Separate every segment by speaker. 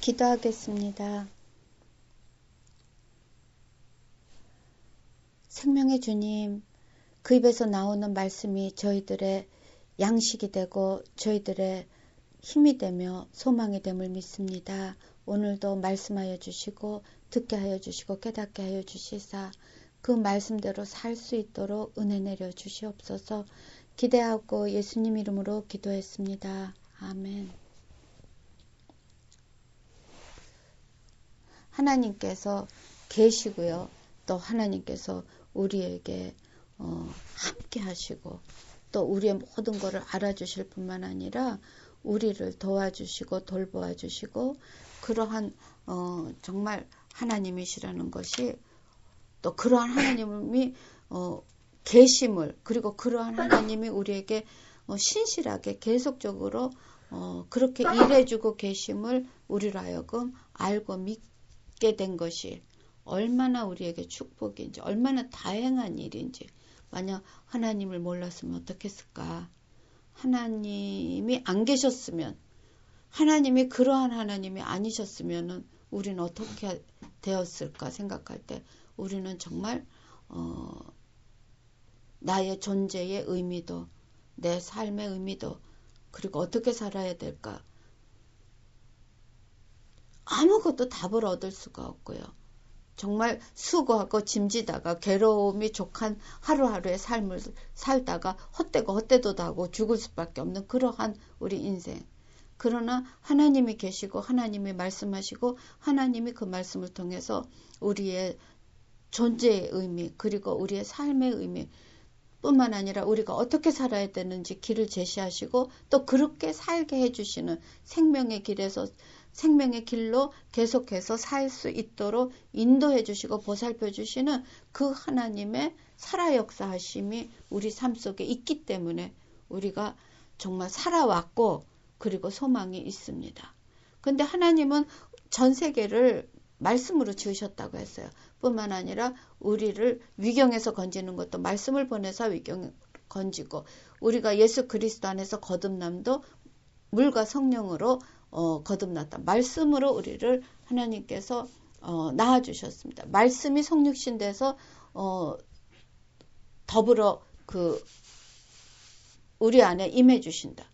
Speaker 1: 기도하겠습니다. 생명의 주님, 그 입에서 나오는 말씀이 저희들의 양식이 되고 저희들의 힘이 되며 소망이 됨을 믿습니다. 오늘도 말씀하여 주시고 듣게 하여 주시고 깨닫게 하여 주시사 그 말씀대로 살 수 있도록 은혜 내려 주시옵소서. 기대하고 예수님 이름으로 기도했습니다. 아멘. 하나님께서 계시고요. 또 하나님께서 우리에게 함께 하시고 또 우리의 모든 것을 알아주실 뿐만 아니라 우리를 도와주시고 돌보아 주시고 그러한 정말 하나님이시라는 것이 또 그러한 하나님이 계심을 그리고 그러한 하나님이 우리에게 신실하게 계속적으로 그렇게 일해주고 계심을 우리로 하여금 알고 믿게 된 것이 얼마나 우리에게 축복인지 얼마나 다행한 일인지. 만약 하나님을 몰랐으면 어떻겠을까. 하나님이 안 계셨으면 하나님이 그러한 하나님이 아니셨으면 우리는 어떻게 되었을까 생각할 때 우리는 정말 나의 존재의 의미도 내 삶의 의미도 그리고 어떻게 살아야 될까 아무것도 답을 얻을 수가 없고요. 정말 수고하고 짐지다가 괴로움이 족한 하루하루의 삶을 살다가 헛되고 헛되도도 하고 죽을 수밖에 없는 그러한 우리 인생. 그러나 하나님이 계시고 하나님이 말씀하시고 하나님이 그 말씀을 통해서 우리의 존재의 의미 그리고 우리의 삶의 의미 뿐만 아니라 우리가 어떻게 살아야 되는지 길을 제시하시고 또 그렇게 살게 해주시는 생명의 길에서 생명의 길로 계속해서 살 수 있도록 인도해 주시고 보살펴 주시는 그 하나님의 살아 역사하심이 우리 삶 속에 있기 때문에 우리가 정말 살아왔고 그리고 소망이 있습니다. 근데 하나님은 전 세계를 말씀으로 지으셨다고 했어요. 뿐만 아니라 우리를 위경에서 건지는 것도 말씀을 보내서 위경에 건지고 우리가 예수 그리스도 안에서 거듭남도 물과 성령으로 거듭났다. 말씀으로 우리를 하나님께서 낳아주셨습니다. 말씀이 성육신 돼서 더불어 우리 안에 임해 주신다.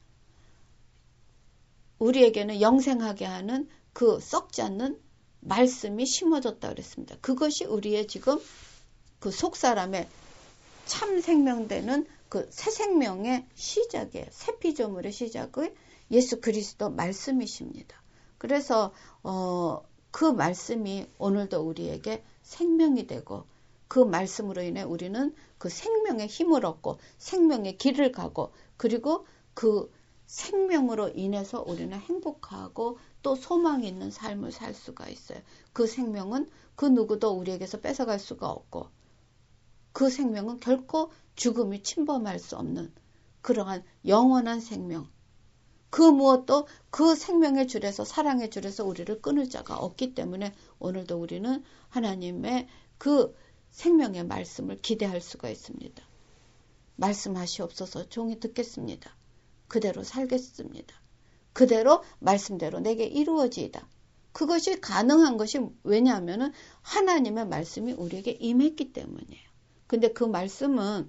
Speaker 1: 우리에게는 영생하게 하는 그 썩지 않는 말씀이 심어졌다 그랬습니다. 그것이 우리의 지금 그 속사람의 참 생명되는 그 새 생명의 시작이에요. 새 피조물의 시작의 예수 그리스도 말씀이십니다. 그래서 그 말씀이 오늘도 우리에게 생명이 되고 그 말씀으로 인해 우리는 그 생명의 힘을 얻고 생명의 길을 가고 그리고 그 생명으로 인해서 우리는 행복하고 또 소망이 있는 삶을 살 수가 있어요. 그 생명은 그 누구도 우리에게서 뺏어갈 수가 없고 그 생명은 결코 죽음이 침범할 수 없는 그러한 영원한 생명 그 무엇도 그 생명의 줄에서 사랑의 줄에서 우리를 끊을 자가 없기 때문에 오늘도 우리는 하나님의 그 생명의 말씀을 기대할 수가 있습니다. 말씀하시옵소서 종이 듣겠습니다. 그대로 살겠습니다. 그대로 말씀대로 내게 이루어지이다. 그것이 가능한 것이 왜냐하면 하나님의 말씀이 우리에게 임했기 때문이에요. 근데 그 말씀은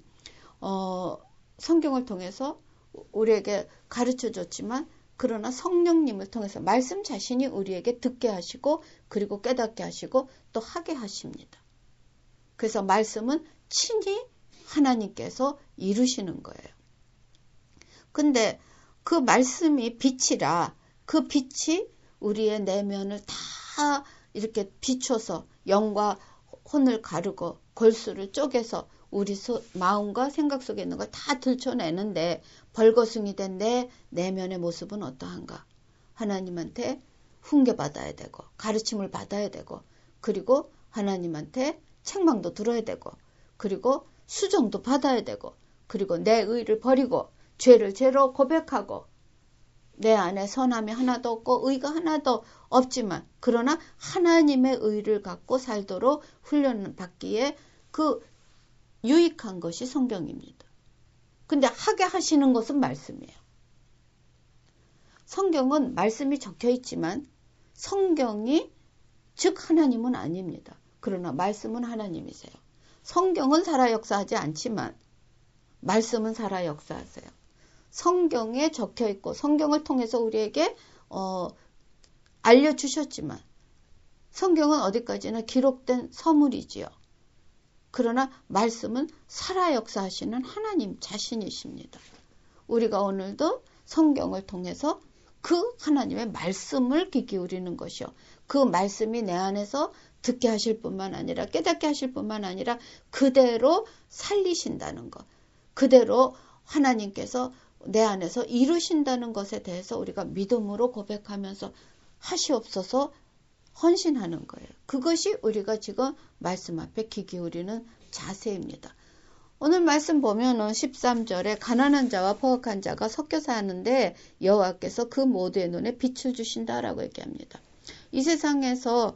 Speaker 1: 성경을 통해서 우리에게 가르쳐 줬지만 그러나 성령님을 통해서 말씀 자신이 우리에게 듣게 하시고 그리고 깨닫게 하시고 또 하게 하십니다. 그래서 말씀은 친히 하나님께서 이루시는 거예요. 근데 그 말씀이 빛이라 그 빛이 우리의 내면을 다 이렇게 비춰서 영과 혼을 가르고 골수를 쪼개서 우리 마음과 생각 속에 있는 걸 다 들춰내는데 벌거숭이 된 내 내면의 모습은 어떠한가? 하나님한테 훈계받아야 되고 가르침을 받아야 되고 그리고 하나님한테 책망도 들어야 되고 그리고 수정도 받아야 되고 그리고 내 의를 버리고 죄를 죄로 고백하고 내 안에 선함이 하나도 없고 의가 하나도 없지만 그러나 하나님의 의를 갖고 살도록 훈련받기에 그 유익한 것이 성경입니다. 근데 하게 하시는 것은 말씀이에요. 성경은 말씀이 적혀 있지만 성경이 즉 하나님은 아닙니다. 그러나 말씀은 하나님이세요. 성경은 살아 역사하지 않지만 말씀은 살아 역사하세요. 성경에 적혀 있고 성경을 통해서 우리에게 알려주셨지만 성경은 어디까지나 기록된 서물이지요. 그러나 말씀은 살아 역사하시는 하나님 자신이십니다. 우리가 오늘도 성경을 통해서 그 하나님의 말씀을 귀 기울이는 것이요. 그 말씀이 내 안에서 듣게 하실 뿐만 아니라 깨닫게 하실 뿐만 아니라 그대로 살리신다는 것. 그대로 하나님께서 내 안에서 이루신다는 것에 대해서 우리가 믿음으로 고백하면서 하시옵소서 헌신하는 거예요. 그것이 우리가 지금 말씀 앞에 귀 기울이는 자세입니다. 오늘 말씀 보면은 13절에 가난한 자와 포악한 자가 섞여 사는데 여호와께서 그 모두의 눈에 빛을 주신다라고 얘기합니다. 이 세상에서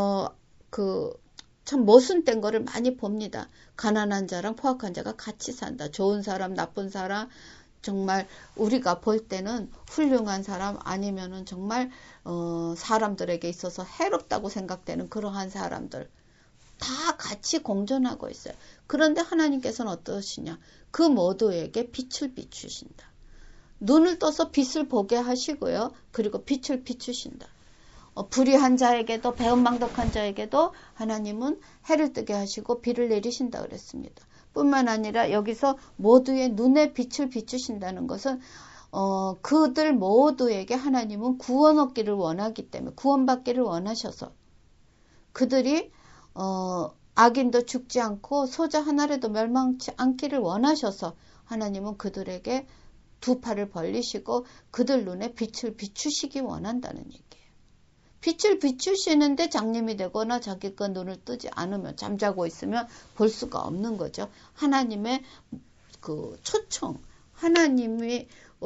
Speaker 1: 참 모순된 거를 많이 봅니다. 가난한 자랑 포악한 자가 같이 산다. 좋은 사람, 나쁜 사람, 정말 우리가 볼 때는 훌륭한 사람 아니면은 정말 사람들에게 있어서 해롭다고 생각되는 그러한 사람들 다 같이 공존하고 있어요. 그런데 하나님께서는 어떠시냐? 그 모두에게 빛을 비추신다. 눈을 떠서 빛을 보게 하시고요. 그리고 빛을 비추신다. 불의한 자에게도 배은망덕한 자에게도 하나님은 해를 뜨게 하시고 비를 내리신다 그랬습니다. 뿐만 아니라 여기서 모두의 눈에 빛을 비추신다는 것은 그들 모두에게 하나님은 구원 얻기를 원하기 때문에 구원받기를 원하셔서 그들이 악인도 죽지 않고 소자 하나라도 멸망치 않기를 원하셔서 하나님은 그들에게 두 팔을 벌리시고 그들 눈에 빛을 비추시기 원한다는 얘기예요. 빛을 비추시는데 장님이 되거나 자기가 눈을 뜨지 않으면 잠자고 있으면 볼 수가 없는 거죠. 하나님의 그 초청, 하나님이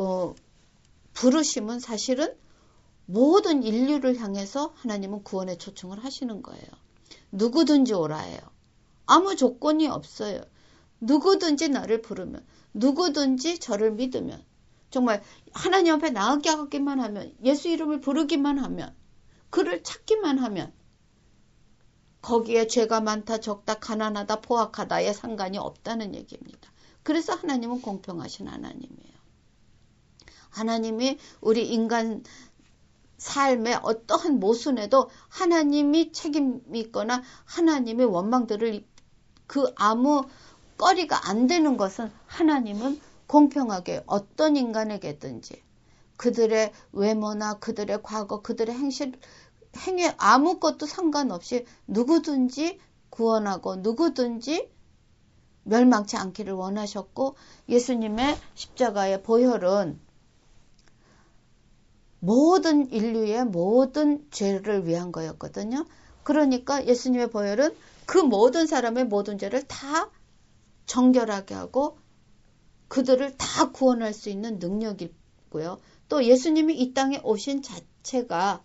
Speaker 1: 부르심은 사실은 모든 인류를 향해서 하나님은 구원의 초청을 하시는 거예요. 누구든지 오라예요. 아무 조건이 없어요. 누구든지 나를 부르면, 누구든지 저를 믿으면, 정말 하나님 앞에 나아가기만 하면, 예수 이름을 부르기만 하면, 그를 찾기만 하면 거기에 죄가 많다, 적다, 가난하다, 포악하다에 상관이 없다는 얘기입니다. 그래서 하나님은 공평하신 하나님이에요. 하나님이 우리 인간 삶의 어떠한 모순에도 하나님이 책임이 있거나 하나님의 원망들을 아무 꺼리가 안 되는 것은 하나님은 공평하게 어떤 인간에게든지 그들의 외모나 그들의 과거, 그들의 행위 아무것도 상관없이 누구든지 구원하고 누구든지 멸망치 않기를 원하셨고 예수님의 십자가의 보혈은 모든 인류의 모든 죄를 위한 거였거든요. 그러니까 예수님의 보혈은 그 모든 사람의 모든 죄를 다 정결하게 하고 그들을 다 구원할 수 있는 능력이고요. 또 예수님이 이 땅에 오신 자체가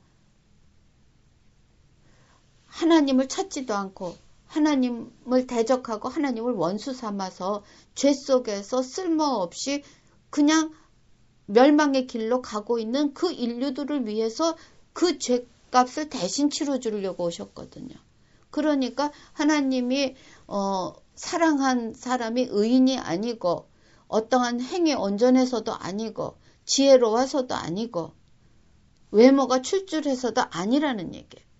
Speaker 1: 하나님을 찾지도 않고 하나님을 대적하고 하나님을 원수 삼아서 죄 속에서 쓸모없이 그냥 멸망의 길로 가고 있는 그 인류들을 위해서 그 죄값을 대신 치러주려고 오셨거든요. 그러니까 하나님이 사랑한 사람이 의인이 아니고 어떠한 행위 온전해서도 아니고 지혜로워서도 아니고 외모가 출중해서도 아니라는 얘기예요.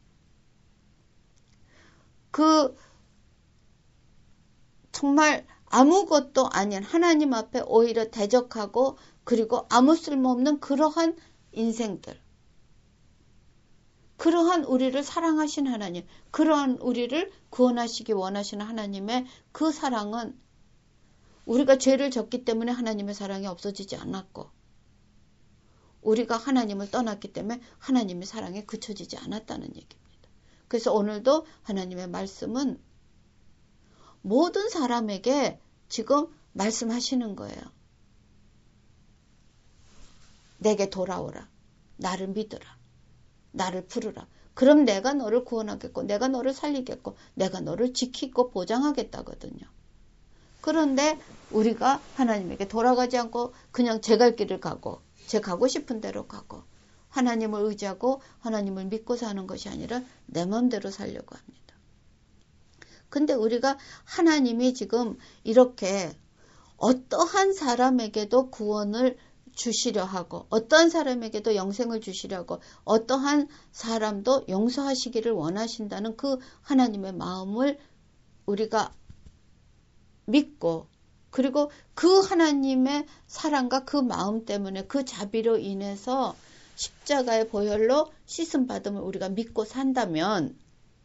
Speaker 1: 정말 아무것도 아닌 하나님 앞에 오히려 대적하고 그리고 아무 쓸모없는 그러한 인생들. 그러한 우리를 사랑하신 하나님, 그러한 우리를 구원하시기 원하시는 하나님의 그 사랑은 우리가 죄를 졌기 때문에 하나님의 사랑이 없어지지 않았고 우리가 하나님을 떠났기 때문에 하나님의 사랑에 그쳐지지 않았다는 얘기입니다. 그래서 오늘도 하나님의 말씀은 모든 사람에게 지금 말씀하시는 거예요. 내게 돌아오라. 나를 믿으라. 나를 부르라. 그럼 내가 너를 구원하겠고 내가 너를 살리겠고 내가 너를 지키고 보장하겠다거든요. 그런데 우리가 하나님에게 돌아가지 않고 그냥 제 갈 길을 가고 제 가고 싶은 대로 가고 하나님을 의지하고 하나님을 믿고 사는 것이 아니라 내 마음대로 살려고 합니다. 근데 우리가 하나님이 지금 이렇게 어떠한 사람에게도 구원을 주시려 하고 어떠한 사람에게도 영생을 주시려 하고 어떠한 사람도 용서하시기를 원하신다는 그 하나님의 마음을 우리가 믿고 그리고 그 하나님의 사랑과 그 마음 때문에 그 자비로 인해서 십자가의 보혈로 씻음받음을 우리가 믿고 산다면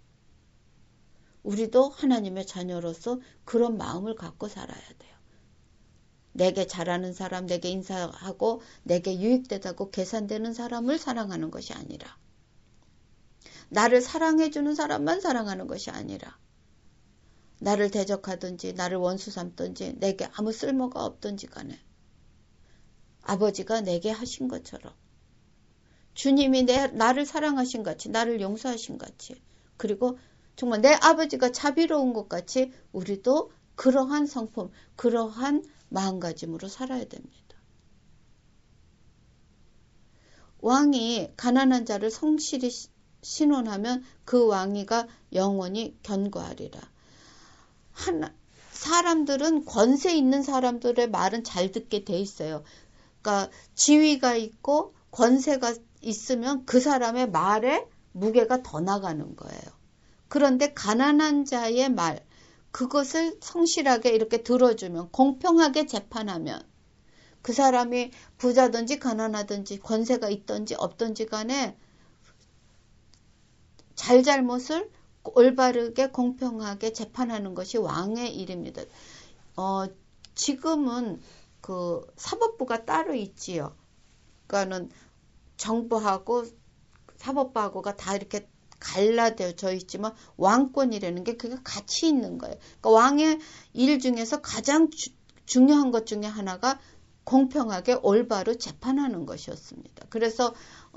Speaker 1: 우리도 하나님의 자녀로서 그런 마음을 갖고 살아야 돼요. 내게 잘하는 사람, 내게 인사하고 내게 유익되다고 계산되는 사람을 사랑하는 것이 아니라 나를 사랑해주는 사람만 사랑하는 것이 아니라 나를 대적하든지 나를 원수 삼든지 내게 아무 쓸모가 없든지 간에 아버지가 내게 하신 것처럼 주님이 나를 사랑하신 같이 나를 용서하신 같이 그리고 정말 내 아버지가 자비로운 것 같이 우리도 그러한 성품, 그러한 마음가짐으로 살아야 됩니다. 왕이 가난한 자를 성실히 신원하면 그 왕위가 영원히 견고하리라. 사람들은 권세 있는 사람들의 말은 잘 듣게 돼 있어요. 그러니까 지위가 있고 권세가 있으면 그 사람의 말에 무게가 더 나가는 거예요. 그런데 가난한 자의 말, 그것을 성실하게 이렇게 들어주면 공평하게 재판하면 그 사람이 부자든지 가난하든지 권세가 있든지 없든지 간에 잘잘못을 올바르게 공평하게 재판하는 것이 왕의 일입니다. 지금은 그 사법부가 따로 있지요. 그러니까는 정부하고 사법부하고가 다 이렇게 갈라되어 있지만 왕권이라는 게 그게 같이 있는 거예요. 그러니까 왕의 일 중에서 가장 중요한 것 중에 하나가 공평하게 올바로 재판하는 것이었습니다. 그래서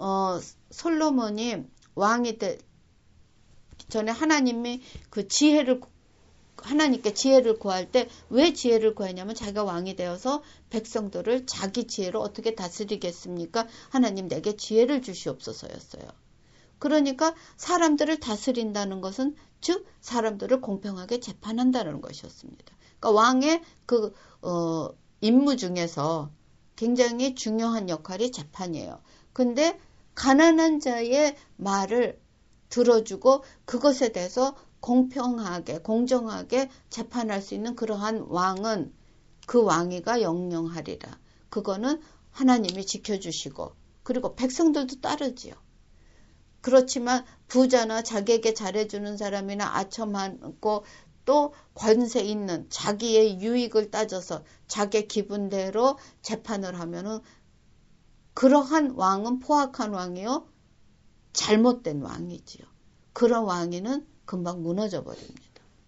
Speaker 1: 솔로몬이 왕이 전에 하나님이 그 하나님께 지혜를 구할 때 왜 지혜를 구하냐면 자기가 왕이 되어서 백성들을 자기 지혜로 어떻게 다스리겠습니까? 하나님 내게 지혜를 주시옵소서였어요. 그러니까 사람들을 다스린다는 것은 즉 사람들을 공평하게 재판한다는 것이었습니다. 그러니까 왕의 그 임무 중에서 굉장히 중요한 역할이 재판이에요. 근데 가난한 자의 말을 들어주고 그것에 대해서 공평하게 공정하게 재판할 수 있는 그러한 왕은 그 왕위가 영영하리라. 그거는 하나님이 지켜주시고 그리고 백성들도 따르지요. 그렇지만 부자나 자기에게 잘해주는 사람이나 아첨하고 또 권세 있는 자기의 유익을 따져서 자기 기분대로 재판을 하면은 그러한 왕은 포악한 왕이요 잘못된 왕이지요. 그런 왕위는 금방 무너져 버립니다.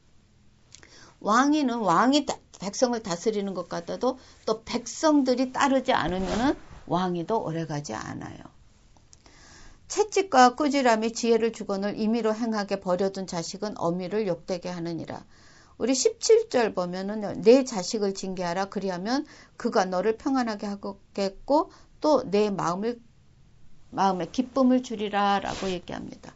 Speaker 1: 왕이 백성을 다스리는 것 같아도 또 백성들이 따르지 않으면은 왕위도 오래가지 않아요. 채찍과 꾸지람이 지혜를 주거늘 임의로 행하게 버려둔 자식은 어미를 욕되게 하느니라. 우리 17절 보면은 내 자식을 징계하라. 그리하면 그가 너를 평안하게 하겠고 또 내 마음에 기쁨을 주리라 라고 얘기합니다.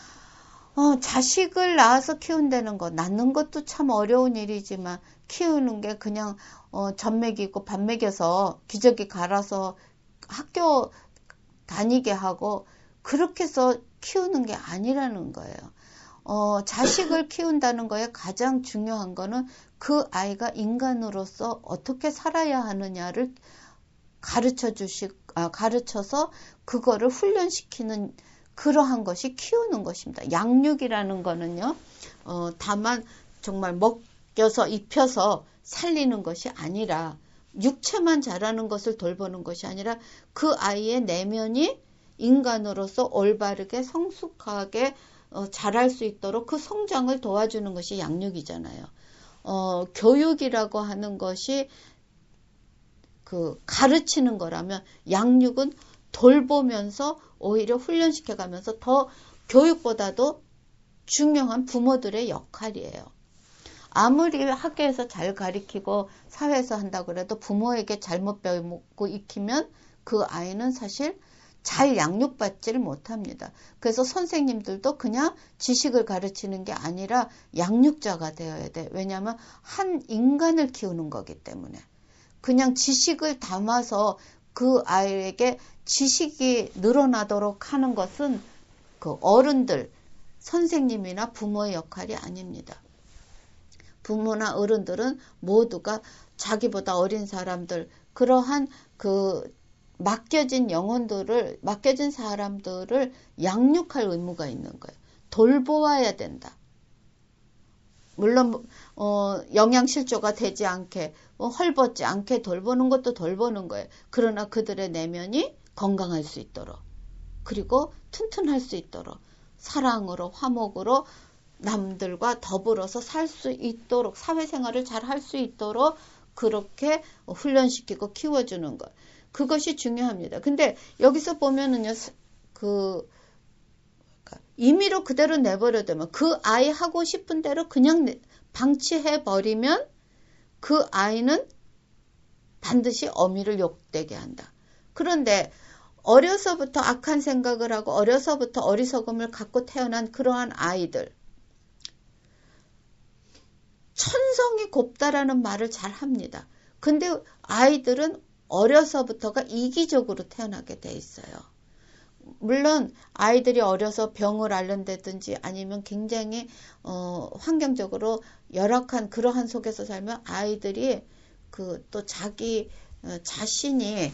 Speaker 1: 자식을 낳아서 키운다는 거, 낳는 것도 참 어려운 일이지만 키우는 게 그냥 젖 먹이고 밥 먹여서 기저귀 갈아서 학교 다니게 하고 그렇게 해서 키우는 게 아니라는 거예요. 자식을 키운다는 거에 가장 중요한 거는 그 아이가 인간으로서 어떻게 살아야 하느냐를 가르쳐서 그거를 훈련시키는 그러한 것이 키우는 것입니다. 양육이라는 거는요, 다만 정말 먹여서 입혀서 살리는 것이 아니라 육체만 자라는 것을 돌보는 것이 아니라 그 아이의 내면이 인간으로서 올바르게 성숙하게 자랄 수 있도록 그 성장을 도와주는 것이 양육이잖아요. 교육이라고 하는 것이 그 가르치는 거라면 양육은 돌보면서 오히려 훈련시켜가면서 더 교육보다도 중요한 부모들의 역할이에요. 아무리 학교에서 잘 가르치고 사회에서 한다고 해도 부모에게 잘못 배우고 익히면 그 아이는 사실 잘 양육받지를 못합니다. 그래서 선생님들도 그냥 지식을 가르치는 게 아니라 양육자가 되어야 돼. 왜냐하면 한 인간을 키우는 거기 때문에. 그냥 지식을 담아서 그 아이에게 지식이 늘어나도록 하는 것은 그 어른들, 선생님이나 부모의 역할이 아닙니다. 부모나 어른들은 모두가 자기보다 어린 사람들, 그러한 그 맡겨진 영혼들을, 맡겨진 사람들을 양육할 의무가 있는 거예요. 돌보아야 된다. 물론 영양실조가 되지 않게, 헐벗지 않게 돌보는 것도 돌보는 거예요. 그러나 그들의 내면이 건강할 수 있도록, 그리고 튼튼할 수 있도록, 사랑으로, 화목으로 남들과 더불어서 살 수 있도록, 사회생활을 잘 할 수 있도록 그렇게 훈련시키고 키워주는 것. 그것이 중요합니다. 근데 여기서 보면은요, 임의로 그대로 내버려두면, 그 아이 하고 싶은 대로 그냥 방치해버리면 그 아이는 반드시 어미를 욕되게 한다. 그런데 어려서부터 악한 생각을 하고 어려서부터 어리석음을 갖고 태어난 그러한 아이들, 천성이 곱다라는 말을 잘 합니다. 근데 아이들은 어려서부터가 이기적으로 태어나게 돼 있어요. 물론 아이들이 어려서 병을 앓는다든지 아니면 굉장히 환경적으로 열악한 그러한 속에서 살면 아이들이 또 자기 자신이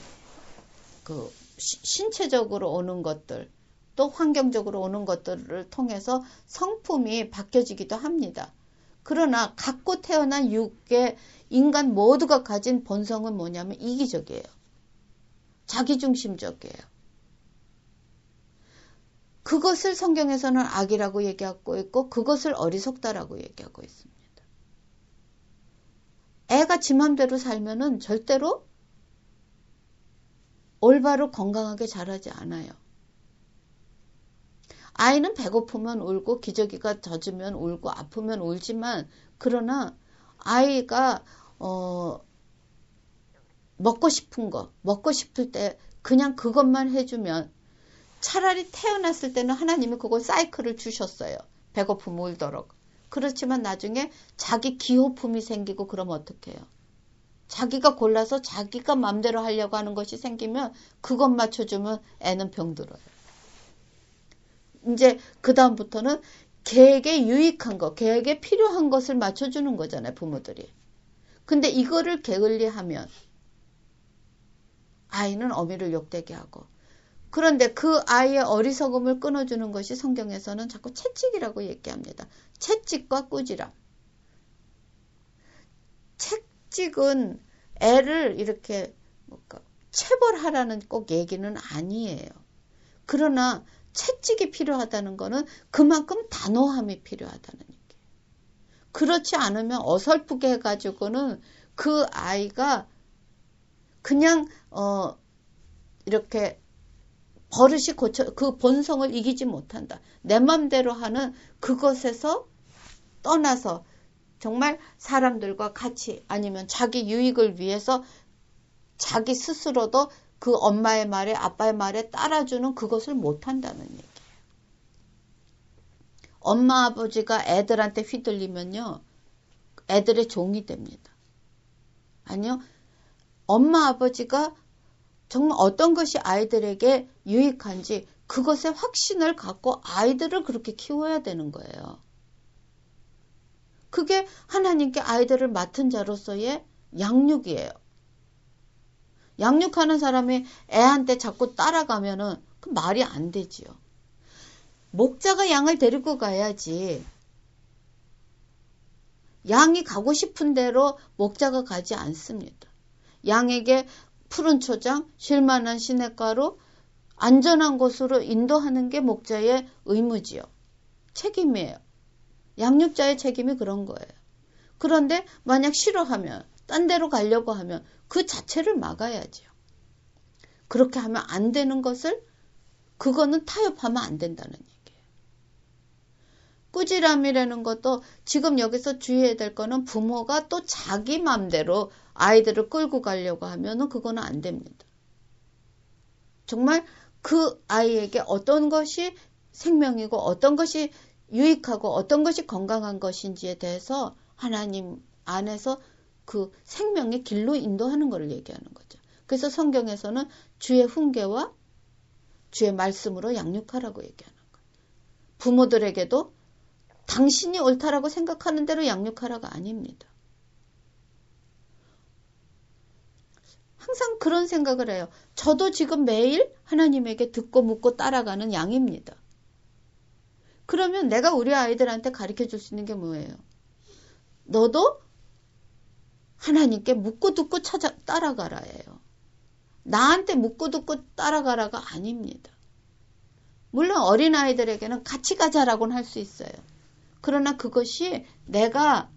Speaker 1: 신체적으로 오는 것들, 또 환경적으로 오는 것들을 통해서 성품이 바뀌어지기도 합니다. 그러나 갖고 태어난 육의 인간 모두가 가진 본성은 뭐냐면 이기적이에요. 자기중심적이에요. 그것을 성경에서는 악이라고 얘기하고 있고 그것을 어리석다라고 얘기하고 있습니다. 애가 지 맘대로 살면은 절대로 올바로 건강하게 자라지 않아요. 아이는 배고프면 울고 기저귀가 젖으면 울고 아프면 울지만, 그러나 아이가 먹고 싶은 거, 먹고 싶을 때 그냥 그것만 해주면, 차라리 태어났을 때는 하나님이 그걸 사이클을 주셨어요. 배고프면 울도록. 그렇지만 나중에 자기 기호품이 생기고 그러면 어떡해요? 자기가 골라서 자기가 맘대로 하려고 하는 것이 생기면 그것 맞춰주면 애는 병들어요. 이제 그 다음부터는 걔에게 유익한 것, 걔에게 필요한 것을 맞춰주는 거잖아요, 부모들이. 근데 이거를 게을리하면 아이는 어미를 욕되게 하고, 그런데 그 아이의 어리석음을 끊어주는 것이 성경에서는 자꾸 채찍이라고 얘기합니다. 채찍과 꾸지람. 채찍은 애를 이렇게 체벌하라는 꼭 얘기는 아니에요. 그러나 채찍이 필요하다는 것은 그만큼 단호함이 필요하다는 얘기예요. 그렇지 않으면 어설프게 해가지고는 그 아이가 그냥 이렇게 버릇이 그 본성을 이기지 못한다. 내 맘대로 하는 그것에서 떠나서 정말 사람들과 같이, 아니면 자기 유익을 위해서 자기 스스로도 그 엄마의 말에 아빠의 말에 따라주는 그것을 못한다는 얘기예요. 엄마 아버지가 애들한테 휘둘리면요, 애들의 종이 됩니다. 아니요, 엄마 아버지가 정말 어떤 것이 아이들에게 유익한지 그것에 확신을 갖고 아이들을 그렇게 키워야 되는 거예요. 그게 하나님께 아이들을 맡은 자로서의 양육이에요. 양육하는 사람이 애한테 자꾸 따라가면은 그 말이 안 되지요. 목자가 양을 데리고 가야지. 양이 가고 싶은 대로 목자가 가지 않습니다. 양에게 푸른 초장, 쉴만한 시냇가로 안전한 곳으로 인도하는 게 목자의 의무지요. 책임이에요. 양육자의 책임이 그런 거예요. 그런데 만약 싫어하면, 딴 데로 가려고 하면 그 자체를 막아야죠. 그렇게 하면 안 되는 것을, 그거는 타협하면 안 된다는 얘기예요. 꾸지람이라는 것도 지금 여기서 주의해야 될 거는 부모가 또 자기 맘대로 아이들을 끌고 가려고 하면은 그거는 안 됩니다. 정말 그 아이에게 어떤 것이 생명이고 어떤 것이 유익하고 어떤 것이 건강한 것인지에 대해서 하나님 안에서 그 생명의 길로 인도하는 것을 얘기하는 거죠. 그래서 성경에서는 주의 훈계와 주의 말씀으로 양육하라고 얘기하는 거예요. 부모들에게도 당신이 옳다라고 생각하는 대로 양육하라가 아닙니다. 항상 그런 생각을 해요. 저도 지금 매일 하나님에게 듣고 묻고 따라가는 양입니다. 그러면 내가 우리 아이들한테 가르쳐 줄 수 있는 게 뭐예요? 너도 하나님께 묻고 듣고 따라가라예요. 나한테 묻고 듣고 따라가라가 아닙니다. 물론 어린아이들에게는 같이 가자라고는 할 수 있어요. 그러나 그것이 내가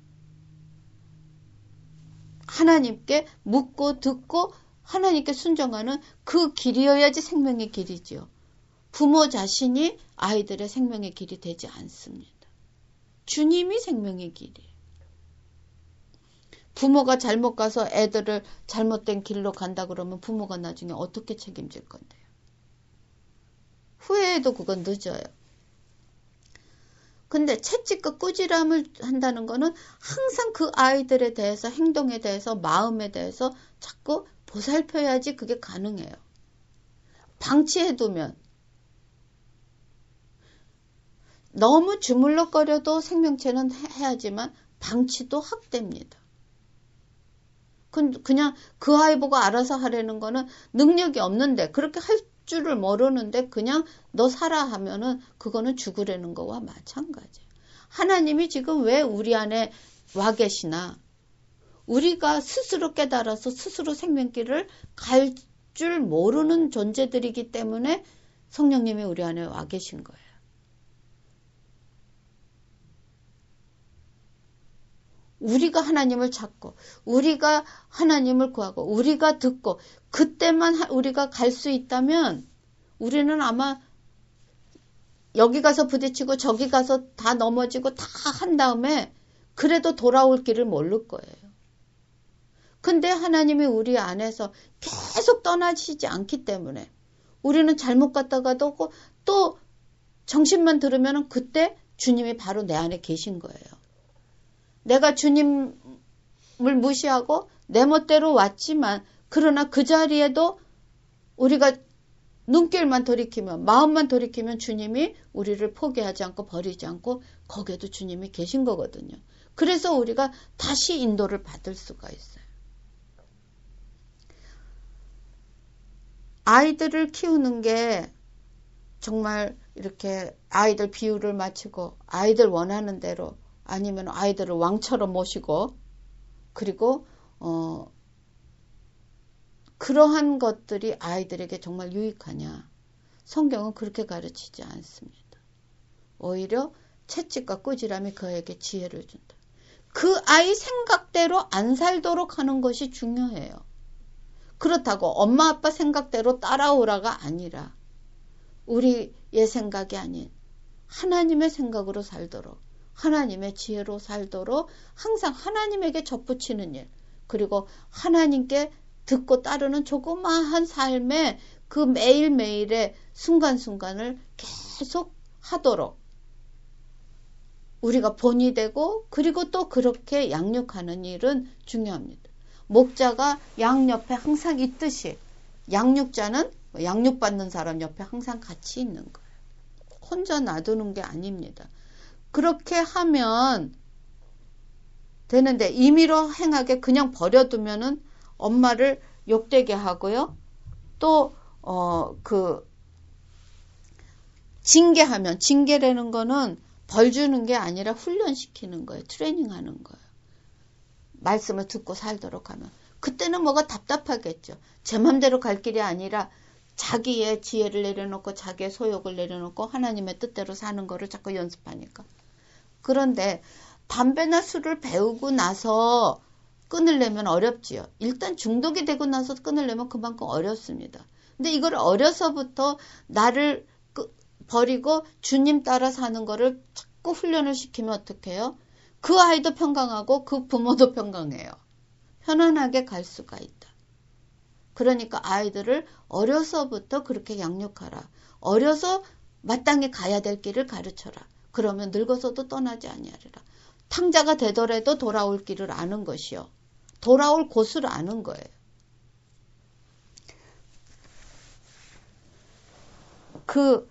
Speaker 1: 하나님께 묻고 듣고 하나님께 순종하는 그 길이어야지 생명의 길이지요. 부모 자신이 아이들의 생명의 길이 되지 않습니다. 주님이 생명의 길이에요. 부모가 잘못 가서 애들을 잘못된 길로 간다 그러면 부모가 나중에 어떻게 책임질 건데요. 후회해도 그건 늦어요. 근데 채찍과 꾸지람을 한다는 거는 항상 그 아이들에 대해서 행동에 대해서 마음에 대해서 자꾸 보살펴야지 그게 가능해요. 방치해두면 너무 주물럭거려도 생명체는 해야지만 방치도 학대입니다. 그냥 그 아이 보고 알아서 하려는 거는 능력이 없는데 그렇게 할 줄을 모르는데 그냥 너 살아 하면은 그거는 죽으려는 거와 마찬가지예요. 하나님이 지금 왜 우리 안에 와 계시나? 우리가 스스로 깨달아서 스스로 생명길을 갈 줄 모르는 존재들이기 때문에 성령님이 우리 안에 와 계신 거예요. 우리가 하나님을 찾고 우리가 하나님을 구하고 우리가 듣고 그때만 우리가 갈 수 있다면 우리는 아마 여기 가서 부딪히고 저기 가서 다 넘어지고 다 한 다음에 그래도 돌아올 길을 모를 거예요. 근데 하나님이 우리 안에서 계속 떠나시지 않기 때문에 우리는 잘못 갔다가도 또 정신만 들으면 그때 주님이 바로 내 안에 계신 거예요. 내가 주님을 무시하고 내 멋대로 왔지만 그러나 그 자리에도 우리가 눈길만 돌이키면 마음만 돌이키면 주님이 우리를 포기하지 않고 버리지 않고 거기에도 주님이 계신 거거든요. 그래서 우리가 다시 인도를 받을 수가 있어요. 아이들을 키우는 게 정말 이렇게 아이들 비율을 맞추고 아이들 원하는 대로 아니면 아이들을 왕처럼 모시고 그리고 그러한 것들이 아이들에게 정말 유익하냐? 성경은 그렇게 가르치지 않습니다. 오히려 채찍과 꾸지람이 그에게 지혜를 준다. 그 아이 생각대로 안 살도록 하는 것이 중요해요. 그렇다고 엄마 아빠 생각대로 따라오라가 아니라 우리의 생각이 아닌 하나님의 생각으로 살도록 하나님의 지혜로 살도록 항상 하나님에게 접붙이는 일 그리고 하나님께 듣고 따르는 조그마한 삶의 그 매일매일의 순간순간을 계속 하도록 우리가 본이 되고 그리고 또 그렇게 양육하는 일은 중요합니다. 목자가 양 옆에 항상 있듯이 양육자는 양육받는 사람 옆에 항상 같이 있는 거예요. 혼자 놔두는 게 아닙니다. 그렇게 하면 되는데 임의로 행하게 그냥 버려두면은 엄마를 욕되게 하고요. 또 징계하면 징계라는 거는 벌 주는 게 아니라 훈련시키는 거예요. 트레이닝하는 거예요. 말씀을 듣고 살도록 하면 그때는 뭐가 답답하겠죠. 제 맘대로 갈 길이 아니라 자기의 지혜를 내려놓고 자기의 소욕을 내려놓고 하나님의 뜻대로 사는 거를 자꾸 연습하니까. 그런데 담배나 술을 배우고 나서 끊으려면 어렵지요. 일단 중독이 되고 나서 끊으려면 그만큼 어렵습니다. 근데 이걸 어려서부터 나를 버리고 주님 따라 사는 거를 자꾸 훈련을 시키면 어떻게 해요? 그 아이도 평강하고 그 부모도 평강해요. 편안하게 갈 수가 있다. 그러니까 아이들을 어려서부터 그렇게 양육하라. 어려서 마땅히 가야 될 길을 가르쳐라. 그러면 늙어서도 떠나지 아니하리라. 탕자가 되더라도 돌아올 길을 아는 것이요. 돌아올 곳을 아는 거예요. 그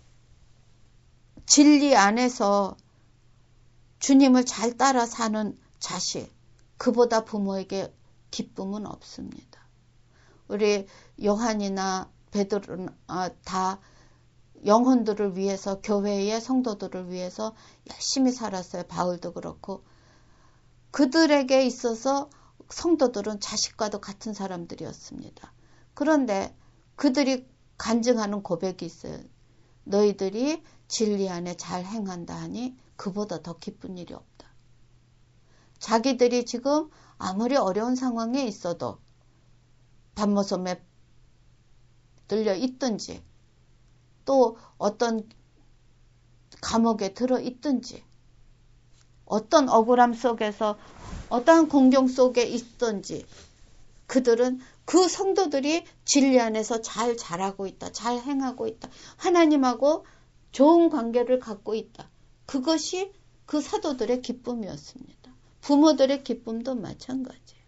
Speaker 1: 진리 안에서 주님을 잘 따라 사는 자식, 그보다 부모에게 기쁨은 없습니다. 우리 요한이나 베드로나 다 영혼들을 위해서, 교회의 성도들을 위해서 열심히 살았어요. 바울도 그렇고. 그들에게 있어서 성도들은 자식과도 같은 사람들이었습니다. 그런데 그들이 간증하는 고백이 있어요. 너희들이 진리 안에 잘 행한다 하니 그보다 더 기쁜 일이 없다. 자기들이 지금 아무리 어려운 상황에 있어도 밤모섬에 들려 있든지 또 어떤 감옥에 들어 있든지 어떤 억울함 속에서 어떠한 공경 속에 있든지 그들은 그 성도들이 진리 안에서 잘 자라고 있다. 잘 행하고 있다. 하나님하고 좋은 관계를 갖고 있다. 그것이 그 사도들의 기쁨이었습니다. 부모들의 기쁨도 마찬가지예요.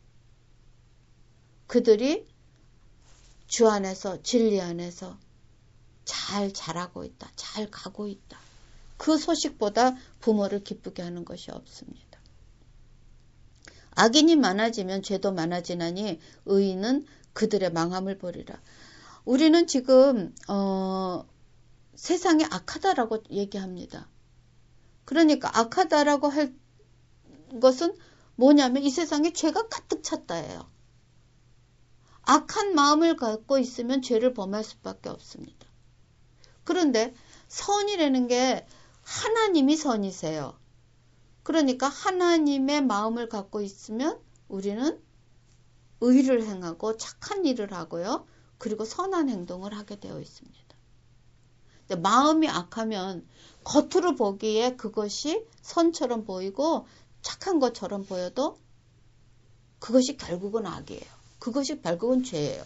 Speaker 1: 그들이 주 안에서, 진리 안에서 잘 자라고 있다. 잘 가고 있다. 그 소식보다 부모를 기쁘게 하는 것이 없습니다. 악인이 많아지면 죄도 많아지나니 의인은 그들의 망함을 보리라. 우리는 지금 세상이 악하다라고 얘기합니다. 그러니까 악하다라고 할 것은 뭐냐면 이 세상에 죄가 가득 찼다예요. 악한 마음을 갖고 있으면 죄를 범할 수밖에 없습니다. 그런데 선이라는 게 하나님이 선이세요. 그러니까 하나님의 마음을 갖고 있으면 우리는 의를 행하고 착한 일을 하고요. 그리고 선한 행동을 하게 되어 있습니다. 근데 마음이 악하면 겉으로 보기에 그것이 선처럼 보이고 착한 것처럼 보여도 그것이 결국은 악이에요. 그것이 결국은 죄예요.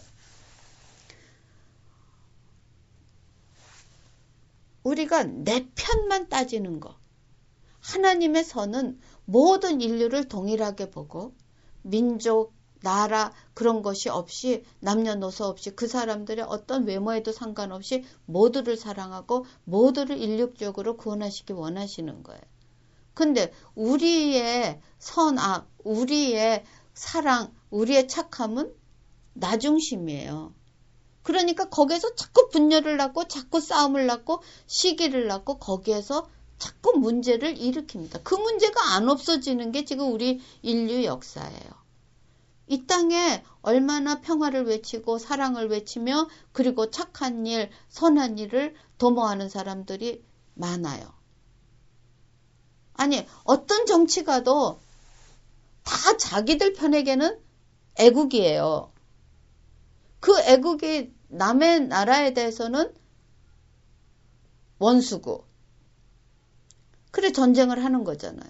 Speaker 1: 우리가 내 편만 따지는 거. 하나님의 선은 모든 인류를 동일하게 보고 민족, 나라 그런 것이 없이 남녀노소 없이 그 사람들의 어떤 외모에도 상관없이 모두를 사랑하고 모두를 인류적으로 구원하시기 원하시는 거예요. 근데 우리의 선악, 우리의 사랑, 우리의 착함은 나 중심이에요. 그러니까 거기에서 자꾸 분열을 낳고 자꾸 싸움을 낳고 시기를 낳고 거기에서 자꾸 문제를 일으킵니다. 그 문제가 안 없어지는 게 지금 우리 인류 역사예요. 이 땅에 얼마나 평화를 외치고 사랑을 외치며 그리고 착한 일, 선한 일을 도모하는 사람들이 많아요. 아니, 어떤 정치가도 다 자기들 편에게는 애국이에요. 그 애국이 남의 나라에 대해서는 원수고. 그래 전쟁을 하는 거잖아요.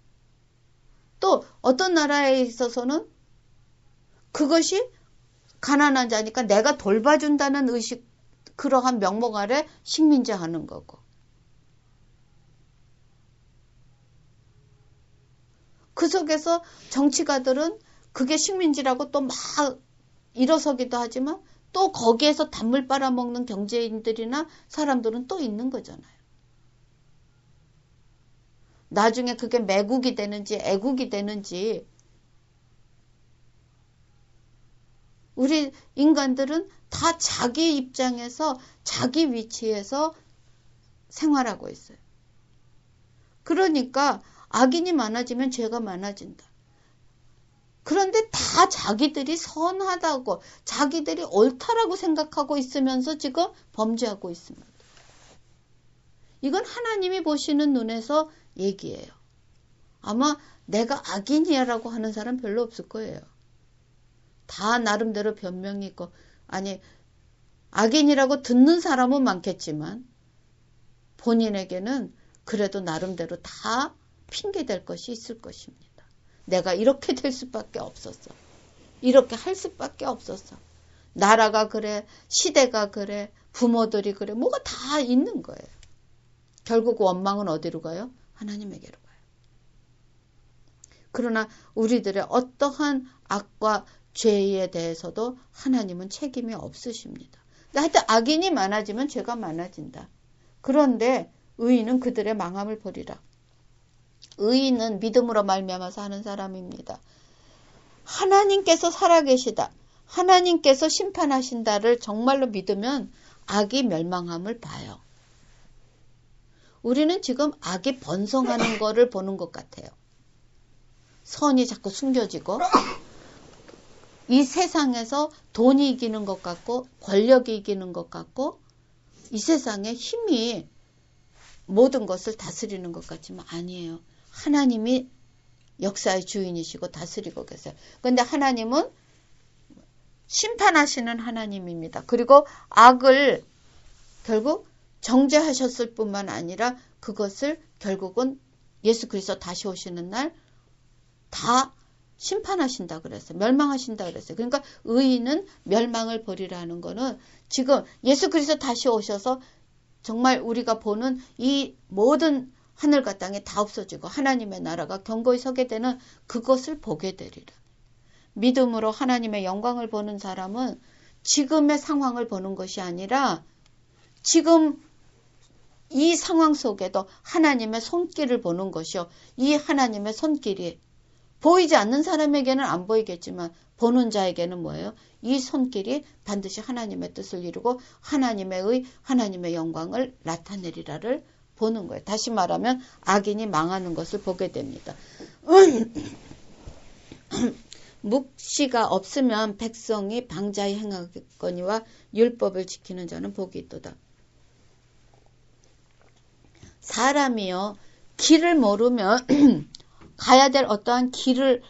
Speaker 1: 또 어떤 나라에 있어서는 그것이 가난한 자니까 내가 돌봐준다는 의식, 그러한 명목 아래 식민지 하는 거고. 그 속에서 정치가들은 그게 식민지라고 또 막 일어서기도 하지만 또 거기에서 단물 빨아먹는 경제인들이나 사람들은 또 있는 거잖아요. 나중에 그게 매국이 되는지 애국이 되는지 우리 인간들은 다 자기 입장에서 자기 위치에서 생활하고 있어요. 그러니까 악인이 많아지면 죄가 많아진다. 그런데 다 자기들이 선하다고 자기들이 옳다라고 생각하고 있으면서 지금 범죄하고 있습니다. 이건 하나님이 보시는 눈에서 얘기예요. 아마 내가 악인이야라고 하는 사람 별로 없을 거예요. 다 나름대로 변명이 있고, 아니 악인이라고 듣는 사람은 많겠지만 본인에게는 그래도 나름대로 다 핑계댈 것이 있을 것입니다. 내가 이렇게 될 수밖에 없었어. 이렇게 할 수밖에 없었어. 나라가 그래, 시대가 그래, 부모들이 그래, 뭐가 다 있는 거예요. 결국 원망은 어디로 가요? 하나님에게로 가요. 그러나 우리들의 어떠한 악과 죄에 대해서도 하나님은 책임이 없으십니다. 하여튼 악인이 많아지면 죄가 많아진다. 그런데 의인은 그들의 망함을 보리라. 의인은 믿음으로 말미암아서 하는 사람입니다. 하나님께서 살아계시다. 하나님께서 심판하신다를 정말로 믿으면 악이 멸망함을 봐요. 우리는 지금 악이 번성하는 거를 보는 것 같아요. 선이 자꾸 숨겨지고 이 세상에서 돈이 이기는 것 같고 권력이 이기는 것 같고 이 세상에 힘이 모든 것을 다스리는 것 같지만 아니에요. 하나님이 역사의 주인이시고 다스리고 계세요. 그런데 하나님은 심판하시는 하나님입니다. 그리고 악을 결국 정죄하셨을 뿐만 아니라 그것을 결국은 예수 그리스도 다시 오시는 날 다 심판하신다 그랬어요. 멸망하신다 그랬어요. 그러니까 의인은 멸망을 보리라는 거는 지금 예수 그리스도 다시 오셔서 정말 우리가 보는 이 모든 하늘과 땅이 다 없어지고 하나님의 나라가 견고히 서게 되는 그것을 보게 되리라. 믿음으로 하나님의 영광을 보는 사람은 지금의 상황을 보는 것이 아니라 지금 이 상황 속에도 하나님의 손길을 보는 것이요. 이 하나님의 손길이 보이지 않는 사람에게는 안 보이겠지만 보는 자에게는 뭐예요? 이 손길이 반드시 하나님의 뜻을 이루고 하나님의 영광을 나타내리라를 보는 거예요. 다시 말하면 악인이 망하는 것을 보게 됩니다. 묵시가 없으면 백성이 방자히 행하겠거니와 율법을 지키는 자는 복이 있도다. 사람이요 길을 모르면 가야 될 어떠한 길이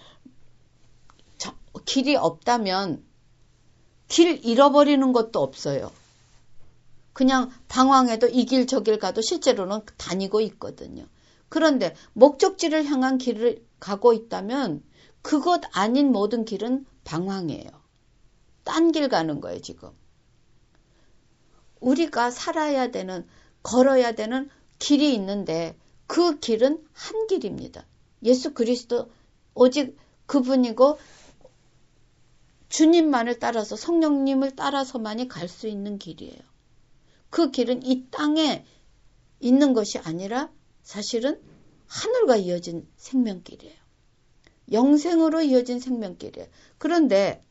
Speaker 1: 없다면 길 잃어버리는 것도 없어요. 그냥 방황해도 이 길 저 길 가도 실제로는 다니고 있거든요. 그런데 목적지를 향한 길을 가고 있다면 그것 아닌 모든 길은 방황이에요. 딴 길 가는 거예요, 지금. 우리가 살아야 되는, 걸어야 되는 길이 있는데 그 길은 한 길입니다. 예수 그리스도 오직 그분이고 주님만을 따라서 성령님을 따라서만이 갈 수 있는 길이에요. 그 길은 이 땅에 있는 것이 아니라 사실은 하늘과 이어진 생명길이에요. 영생으로 이어진 생명길이에요. 그런데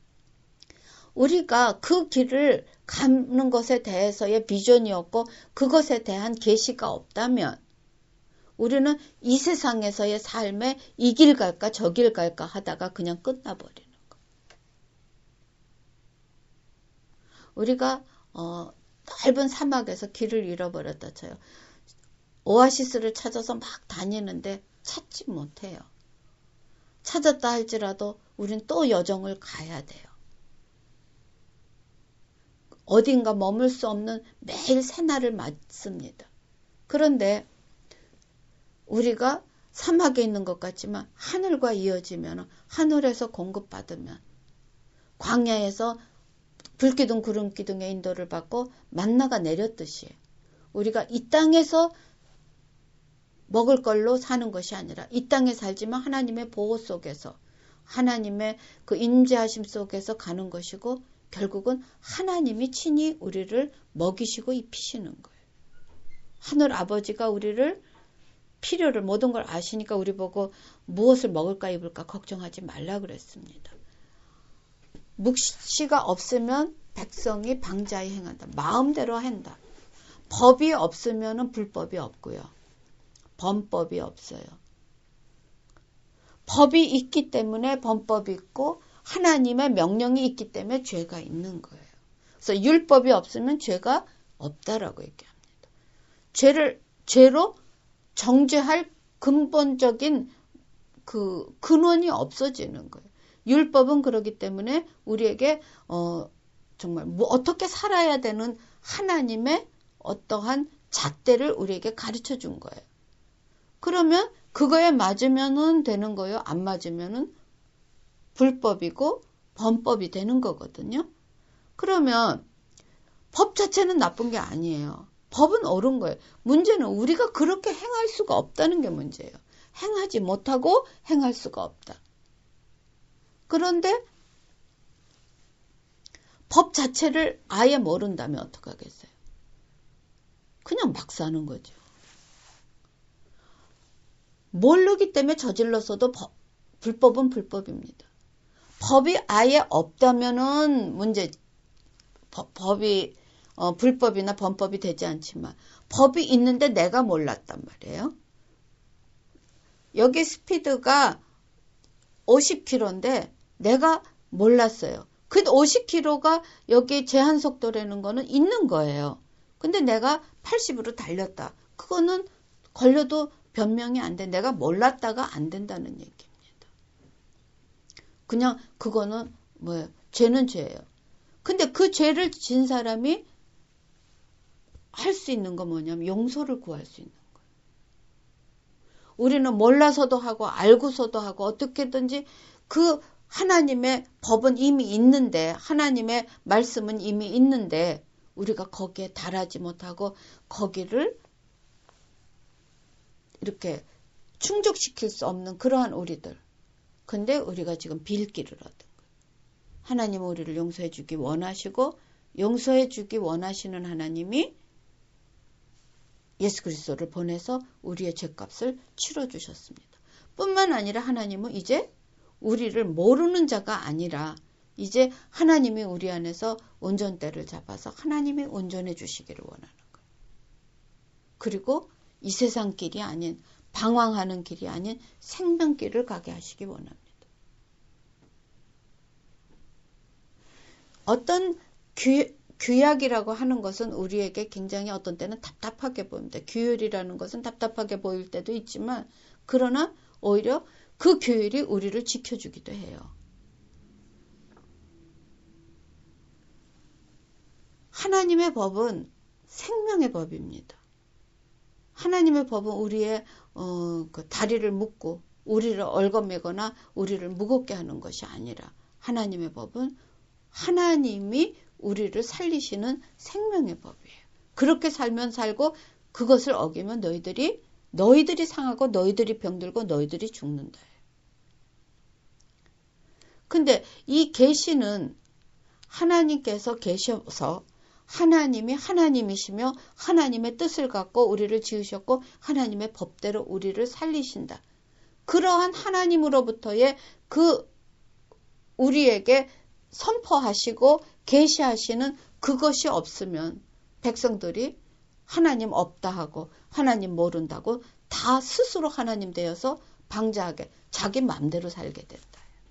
Speaker 1: 우리가 그 길을 가는 것에 대해서의 비전이 없고 그것에 대한 계시가 없다면 우리는 이 세상에서의 삶에 이 길 갈까 저 길 갈까 하다가 그냥 끝나버리는 거예요. 우리가 넓은 사막에서 길을 잃어버렸다 쳐요. 오아시스를 찾아서 막 다니는데 찾지 못해요. 찾았다 할지라도 우린 또 여정을 가야 돼요. 어딘가 머물 수 없는 매일 새날을 맞습니다. 그런데 우리가 사막에 있는 것 같지만 하늘과 이어지면 하늘에서 공급받으면 광야에서 불기둥 구름기둥의 인도를 받고 만나가 내렸듯이 우리가 이 땅에서 먹을 걸로 사는 것이 아니라 이 땅에 살지만 하나님의 보호 속에서 하나님의 그 인자하심 속에서 가는 것이고 결국은 하나님이 친히 우리를 먹이시고 입히시는 거예요. 하늘 아버지가 우리를 필요를 모든 걸 아시니까 우리 보고 무엇을 먹을까 입을까 걱정하지 말라 그랬습니다. 묵시가 없으면 백성이 방자히 행한다. 마음대로 한다. 법이 없으면 불법이 없고요. 범법이 없어요. 법이 있기 때문에 범법이 있고 하나님의 명령이 있기 때문에 죄가 있는 거예요. 그래서 율법이 없으면 죄가 없다라고 얘기합니다. 죄로 정죄할 근본적인 그 근원이 없어지는 거예요. 율법은 그렇기 때문에 우리에게 정말 어떻게 살아야 되는 하나님의 어떠한 잣대를 우리에게 가르쳐 준 거예요. 그러면 그거에 맞으면은 되는 거예요. 안 맞으면은 불법이고 범법이 되는 거거든요. 그러면 법 자체는 나쁜 게 아니에요. 법은 옳은 거예요. 문제는 우리가 그렇게 행할 수가 없다는 게 문제예요. 행하지 못하고 행할 수가 없다. 그런데 법 자체를 아예 모른다면 어떡하겠어요? 그냥 막 사는 거죠. 모르기 때문에 저질렀어도 불법은 불법입니다. 법이 아예 없다면은 문제, 법이 불법이나 범법이 되지 않지만 법이 있는데 내가 몰랐단 말이에요. 여기 스피드가 50km인데 내가 몰랐어요. 그 50km가 여기 제한 속도라는 거는 있는 거예요. 근데 내가 80으로 달렸다. 그거는 걸려도 변명이 안 돼. 내가 몰랐다가 안 된다는 얘기입니다. 그냥 그거는 뭐예요? 죄는 죄예요. 근데 그 죄를 진 사람이 할 수 있는 건 뭐냐면 용서를 구할 수 있는 거예요. 우리는 몰라서도 하고 알고서도 하고 어떻게든지 그 하나님의 법은 이미 있는데 하나님의 말씀은 이미 있는데 우리가 거기에 달하지 못하고 거기를 이렇게 충족시킬 수 없는 그러한 우리들. 근데 우리가 지금 빌기를 얻은 거예요. 하나님은 우리를 용서해 주기 원하시고 용서해 주기 원하시는 하나님이 예수 그리스도를 보내서 우리의 죄값을 치러주셨습니다. 뿐만 아니라 하나님은 이제 우리를 모르는 자가 아니라 이제 하나님이 우리 안에서 운전대를 잡아서 하나님이 운전해 주시기를 원하는 거예요. 그리고 이 세상 길이 아닌 방황하는 길이 아닌 생명길을 가게 하시기 원합니다. 어떤 규약이라고 하는 것은 우리에게 굉장히 어떤 때는 답답하게 보입니다. 규율이라는 것은 답답하게 보일 때도 있지만 그러나 오히려 그 규율이 우리를 지켜주기도 해요. 하나님의 법은 생명의 법입니다. 하나님의 법은 우리의 그 다리를 묶고 우리를 얽어매거나 우리를 무겁게 하는 것이 아니라 하나님의 법은 하나님이 우리를 살리시는 생명의 법이에요. 그렇게 살면 살고 그것을 어기면 너희들이 상하고 너희들이 병들고 너희들이 죽는다. 근데 이 계시는 하나님께서 계셔서 하나님이 하나님이시며 하나님의 뜻을 갖고 우리를 지으셨고 하나님의 법대로 우리를 살리신다. 그러한 하나님으로부터의 그 우리에게 선포하시고 계시하시는 그것이 없으면 백성들이 하나님 없다 하고 하나님 모른다고 다 스스로 하나님 되어서 방자하게 자기 마음대로 살게 된다.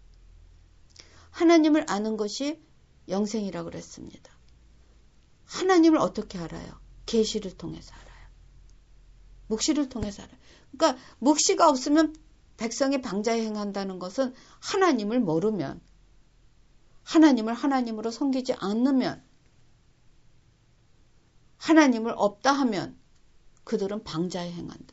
Speaker 1: 하나님을 아는 것이 영생이라고 그랬습니다. 하나님을 어떻게 알아요? 계시를 통해서 알아요. 묵시를 통해서 알아요. 그러니까 묵시가 없으면 백성이 방자에 행한다는 것은 하나님을 모르면 하나님을 하나님으로 섬기지 않으면 하나님을 없다 하면 그들은 방자에 행한다.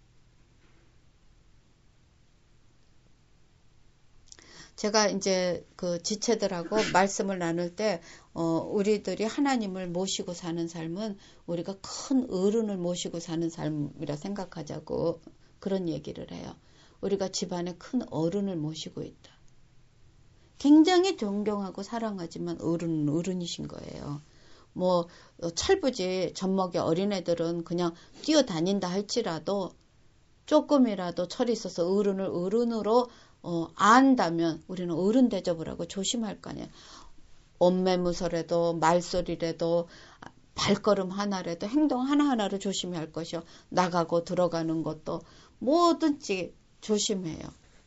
Speaker 1: 제가 이제 그 지체들하고 말씀을 나눌 때 우리들이 하나님을 모시고 사는 삶은 우리가 큰 어른을 모시고 사는 삶이라 생각하자고 그런 얘기를 해요. 우리가 집안에 큰 어른을 모시고 있다. 굉장히 존경하고 사랑하지만 어른은 어른이신 거예요. 뭐 철부지 젖먹이 어린애들은 그냥 뛰어다닌다 할지라도 조금이라도 철이 있어서 어른을 어른으로 안다면 우리는 어른 대접을 하고 조심할 거 아니에요. 옷매무새라도 말소리라도 발걸음 하나라도 행동 하나하나를 조심해야 할 것이요. 나가고 들어가는 것도 뭐든지 조심해요.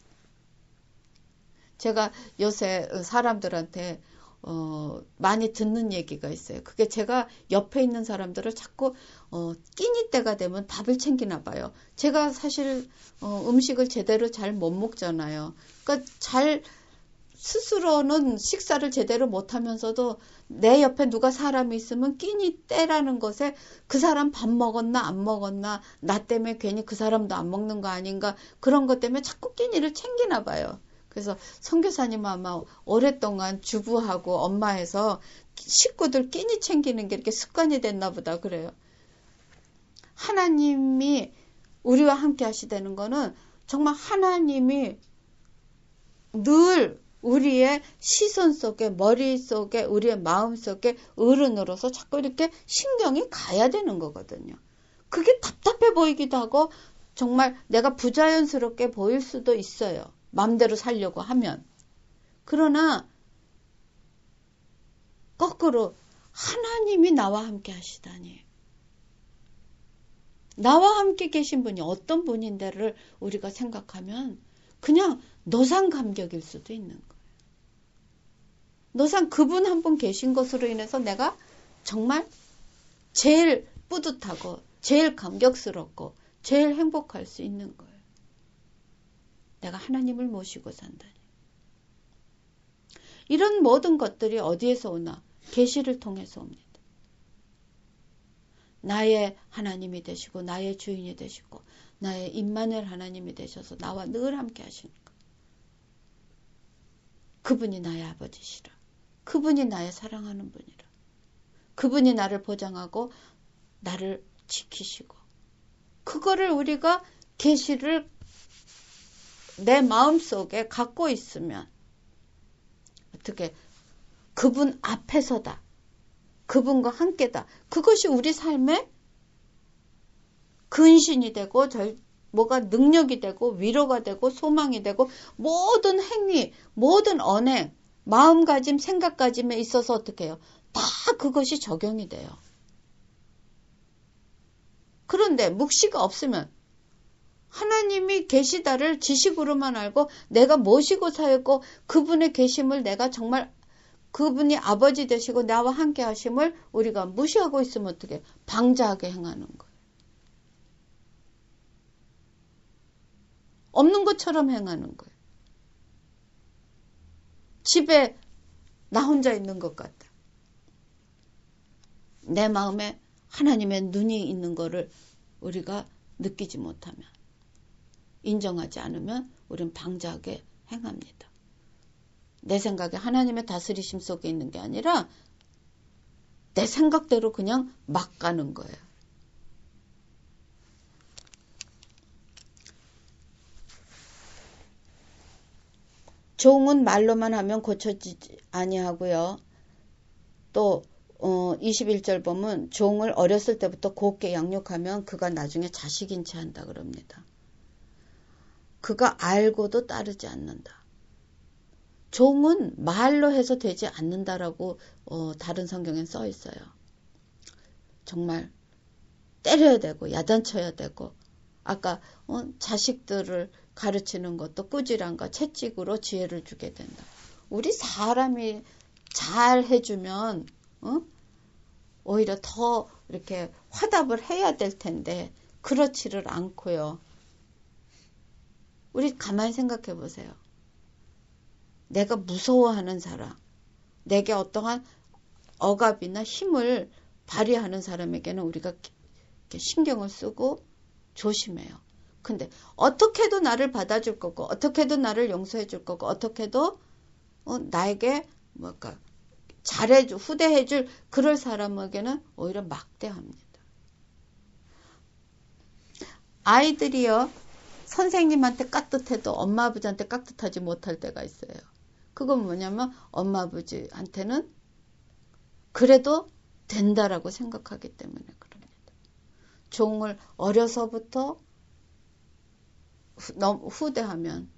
Speaker 1: 제가 요새 사람들한테 많이 듣는 얘기가 있어요. 그게 제가 옆에 있는 사람들을 자꾸 끼니 때가 되면 밥을 챙기나 봐요. 제가 사실 음식을 제대로 잘 못 먹잖아요. 그러니까 스스로는 식사를 제대로 못하면서도 내 옆에 누가 사람이 있으면 끼니 때라는 것에 그 사람 밥 먹었나 안 먹었나 나 때문에 괜히 그 사람도 안 먹는 거 아닌가 그런 것 때문에 자꾸 끼니를 챙기나 봐요. 그래서 선교사님 아마 오랫동안 주부하고 엄마해서 식구들 끼니 챙기는 게 이렇게 습관이 됐나 보다 그래요. 하나님이 우리와 함께 하시다는 거는 정말 하나님이 늘 우리의 시선 속에, 머릿속에, 우리의 마음속에 어른으로서 자꾸 이렇게 신경이 가야 되는 거거든요. 그게 답답해 보이기도 하고 정말 내가 부자연스럽게 보일 수도 있어요. 마음대로 살려고 하면. 그러나 거꾸로 하나님이 나와 함께 하시다니. 나와 함께 계신 분이 어떤 분인데를 우리가 생각하면 그냥 노상 감격일 수도 있는 거예요. 노상 그분 한 분 계신 것으로 인해서 내가 정말 제일 뿌듯하고 제일 감격스럽고 제일 행복할 수 있는 거예요. 내가 하나님을 모시고 산다니. 이런 모든 것들이 어디에서 오나? 계시를 통해서 옵니다. 나의 하나님이 되시고 나의 주인이 되시고 나의 임마누엘 하나님이 되셔서 나와 늘 함께 하시는 것. 그분이 나의 아버지시라. 그분이 나의 사랑하는 분이라. 그분이 나를 보장하고 나를 지키시고 그거를 우리가 계시를 내 마음속에 갖고 있으면 어떻게 그분 앞에서다. 그분과 함께다. 그것이 우리 삶의 근신이 되고 뭐가 능력이 되고 위로가 되고 소망이 되고 모든 행위, 모든 언행, 마음가짐, 생각가짐에 있어서 어떻게 해요? 다 그것이 적용이 돼요. 그런데 묵시가 없으면 하나님이 계시다를 지식으로만 알고 내가 모시고 살고 그분의 계심을 내가 정말 그분이 아버지 되시고 나와 함께 하심을 우리가 무시하고 있으면 어떻게 방자하게 행하는 거예요. 없는 것처럼 행하는 거예요. 집에 나 혼자 있는 것 같다. 내 마음에 하나님의 눈이 있는 거를 우리가 느끼지 못하면 인정하지 않으면 우리는 방자하게 행합니다. 내 생각에 하나님의 다스리심 속에 있는 게 아니라 내 생각대로 그냥 막 가는 거예요. 종은 말로만 하면 고쳐지지 아니하고요. 또 21절 보면 종을 어렸을 때부터 곱게 양육하면 그가 나중에 자식인 채 한다 그럽니다. 그가 알고도 따르지 않는다. 종은 말로 해서 되지 않는다라고 다른 성경엔 써 있어요. 정말 때려야 되고 야단쳐야 되고 아까 자식들을 가르치는 것도 꾸지람과 채찍으로 지혜를 주게 된다. 우리 사람이 잘 해주면 오히려 더 이렇게 화답을 해야 될 텐데 그렇지를 않고요. 우리 가만히 생각해 보세요. 내가 무서워하는 사람, 내게 어떠한 억압이나 힘을 발휘하는 사람에게는 우리가 이렇게 신경을 쓰고 조심해요. 근데 어떻게도 나를 받아줄 거고 어떻게도 나를 용서해 줄 거고 어떻게도 나에게 잘해줄, 후대해줄 그럴 사람에게는 오히려 막대합니다. 아이들이요. 선생님한테 깍듯해도 엄마 아버지한테 깍듯하지 못할 때가 있어요. 그건 뭐냐면 엄마 아버지한테는 그래도 된다라고 생각하기 때문에 그럽니다. 종을 어려서부터 후대하면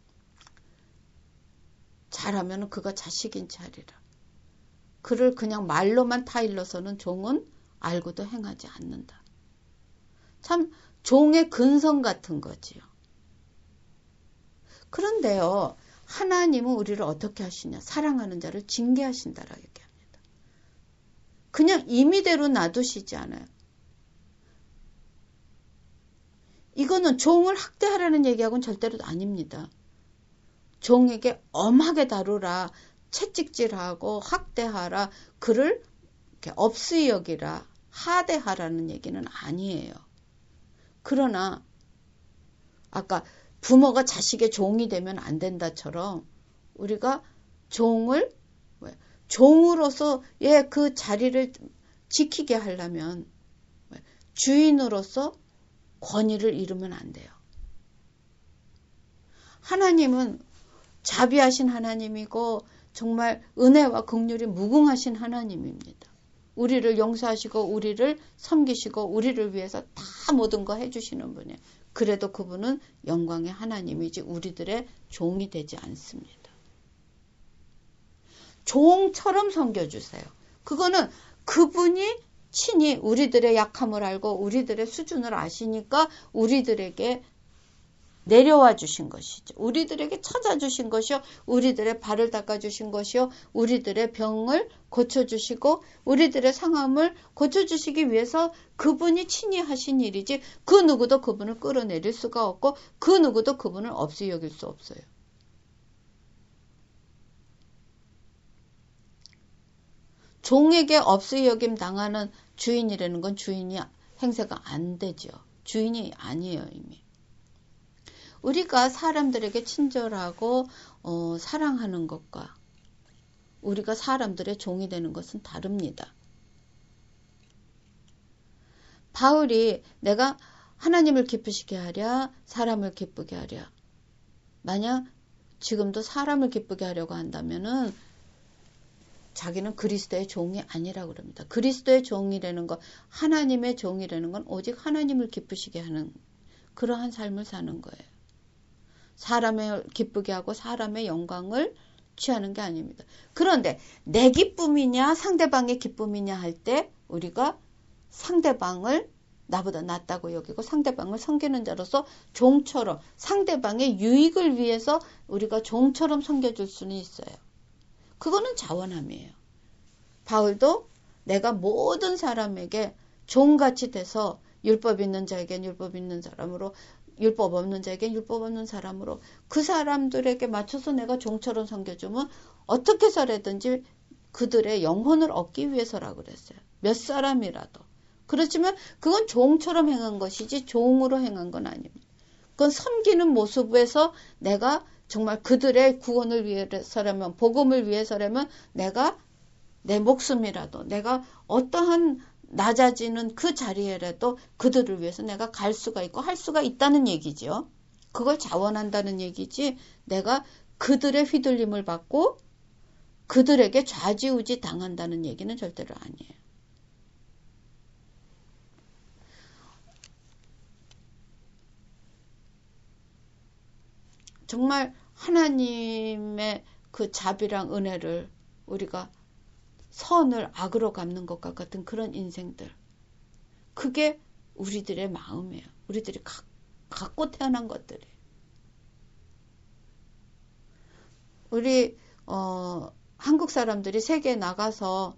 Speaker 1: 잘하면 그가 자식인 채 하리라. 그를 그냥 말로만 타일러서는 종은 알고도 행하지 않는다. 참 종의 근성 같은 거지요. 그런데요. 하나님은 우리를 어떻게 하시냐. 사랑하는 자를 징계하신다라고 얘기합니다. 그냥 임의대로 놔두시지 않아요. 이거는 종을 학대하라는 얘기하고는 절대로 아닙니다. 종에게 엄하게 다루라, 채찍질하고 학대하라, 그를 이렇게 업수히 여기라, 하대하라는 얘기는 아니에요. 그러나 아까 부모가 자식의 종이 되면 안 된다처럼 우리가 종으로서의 그 자리를 지키게 하려면 주인으로서 권위를 잃으면 안 돼요. 하나님은 자비하신 하나님이고 정말 은혜와 긍휼이 무궁하신 하나님입니다. 우리를 용서하시고 우리를 섬기시고 우리를 위해서 다 모든 거 해주시는 분이에요. 그래도 그분은 영광의 하나님이지 우리들의 종이 되지 않습니다. 종처럼 섬겨주세요. 그거는 그분이 친히 우리들의 약함을 알고 우리들의 수준을 아시니까 우리들에게 내려와 주신 것이죠. 우리들에게 찾아주신 것이요. 우리들의 발을 닦아주신 것이요. 우리들의 병을 고쳐주시고 우리들의 상함을 고쳐주시기 위해서 그분이 친히 하신 일이지 그 누구도 그분을 끌어내릴 수가 없고 그 누구도 그분을 없이 여길 수 없어요. 종에게 없이 여김 당하는 주인이라는 건 주인이 행세가 안 되죠. 주인이 아니에요, 이미. 우리가 사람들에게 친절하고 사랑하는 것과 우리가 사람들의 종이 되는 것은 다릅니다. 바울이 내가 하나님을 기쁘시게 하랴 사람을 기쁘게 하랴 만약 지금도 사람을 기쁘게 하려고 한다면은 자기는 그리스도의 종이 아니라고 그럽니다. 그리스도의 종이라는 것, 하나님의 종이라는 건 오직 하나님을 기쁘시게 하는 그러한 삶을 사는 거예요. 사람을 기쁘게 하고 사람의 영광을 취하는 게 아닙니다. 그런데 내 기쁨이냐 상대방의 기쁨이냐 할 때 우리가 상대방을 나보다 낫다고 여기고 상대방을 섬기는 자로서 종처럼 상대방의 유익을 위해서 우리가 종처럼 섬겨줄 수는 있어요. 그거는 자원함이에요. 바울도 내가 모든 사람에게 종같이 돼서 율법 있는 자에겐 율법 있는 사람으로 율법 없는 자에겐 율법 없는 사람으로 그 사람들에게 맞춰서 내가 종처럼 섬겨주면 어떻게 해서라든지 그들의 영혼을 얻기 위해서라고 그랬어요. 몇 사람이라도. 그렇지만 그건 종처럼 행한 것이지 종으로 행한 건 아닙니다. 그건 섬기는 모습에서 내가 정말 그들의 구원을 위해서라면 복음을 위해서라면 내가 내 목숨이라도 내가 어떠한 낮아지는 그 자리에라도 그들을 위해서 내가 갈 수가 있고 할 수가 있다는 얘기죠. 그걸 자원한다는 얘기지 내가 그들의 휘둘림을 받고 그들에게 좌지우지 당한다는 얘기는 절대로 아니에요. 정말 하나님의 그 자비랑 은혜를 우리가 선을 악으로 갚는 것과 같은 그런 인생들. 그게 우리들의 마음이에요. 우리들이 갖고 태어난 것들이에요. 우리 한국 사람들이 세계에 나가서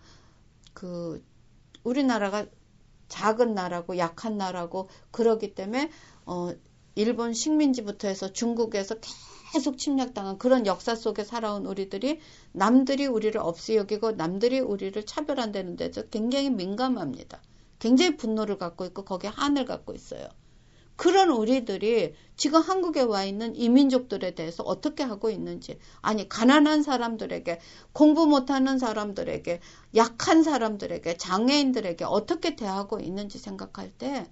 Speaker 1: 우리나라가 작은 나라고 약한 나라고 그러기 때문에 일본 식민지부터 해서 중국에서 계속 침략당한 그런 역사 속에 살아온 우리들이 남들이 우리를 없이 여기고 남들이 우리를 차별한다는 데서 굉장히 민감합니다. 굉장히 분노를 갖고 있고 거기에 한을 갖고 있어요. 그런 우리들이 지금 한국에 와 있는 이민족들에 대해서 어떻게 하고 있는지 아니 가난한 사람들에게 공부 못하는 사람들에게 약한 사람들에게 장애인들에게 어떻게 대하고 있는지 생각할 때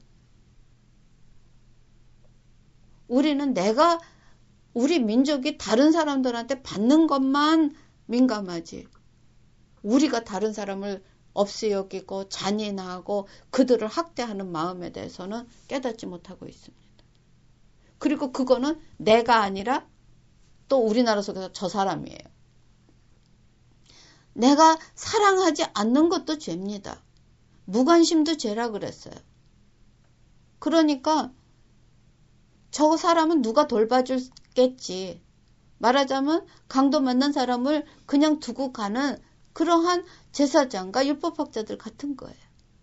Speaker 1: 우리는 우리 민족이 다른 사람들한테 받는 것만 민감하지. 우리가 다른 사람을 없이 여기고 잔인하고 그들을 학대하는 마음에 대해서는 깨닫지 못하고 있습니다. 그리고 그거는 내가 아니라 또 우리나라 속에서 저 사람이에요. 내가 사랑하지 않는 것도 죄입니다. 무관심도 죄라 그랬어요. 그러니까 저 사람은 누가 돌봐주겠지. 말하자면 강도 만난 사람을 그냥 두고 가는 그러한 제사장과 율법학자들 같은 거예요.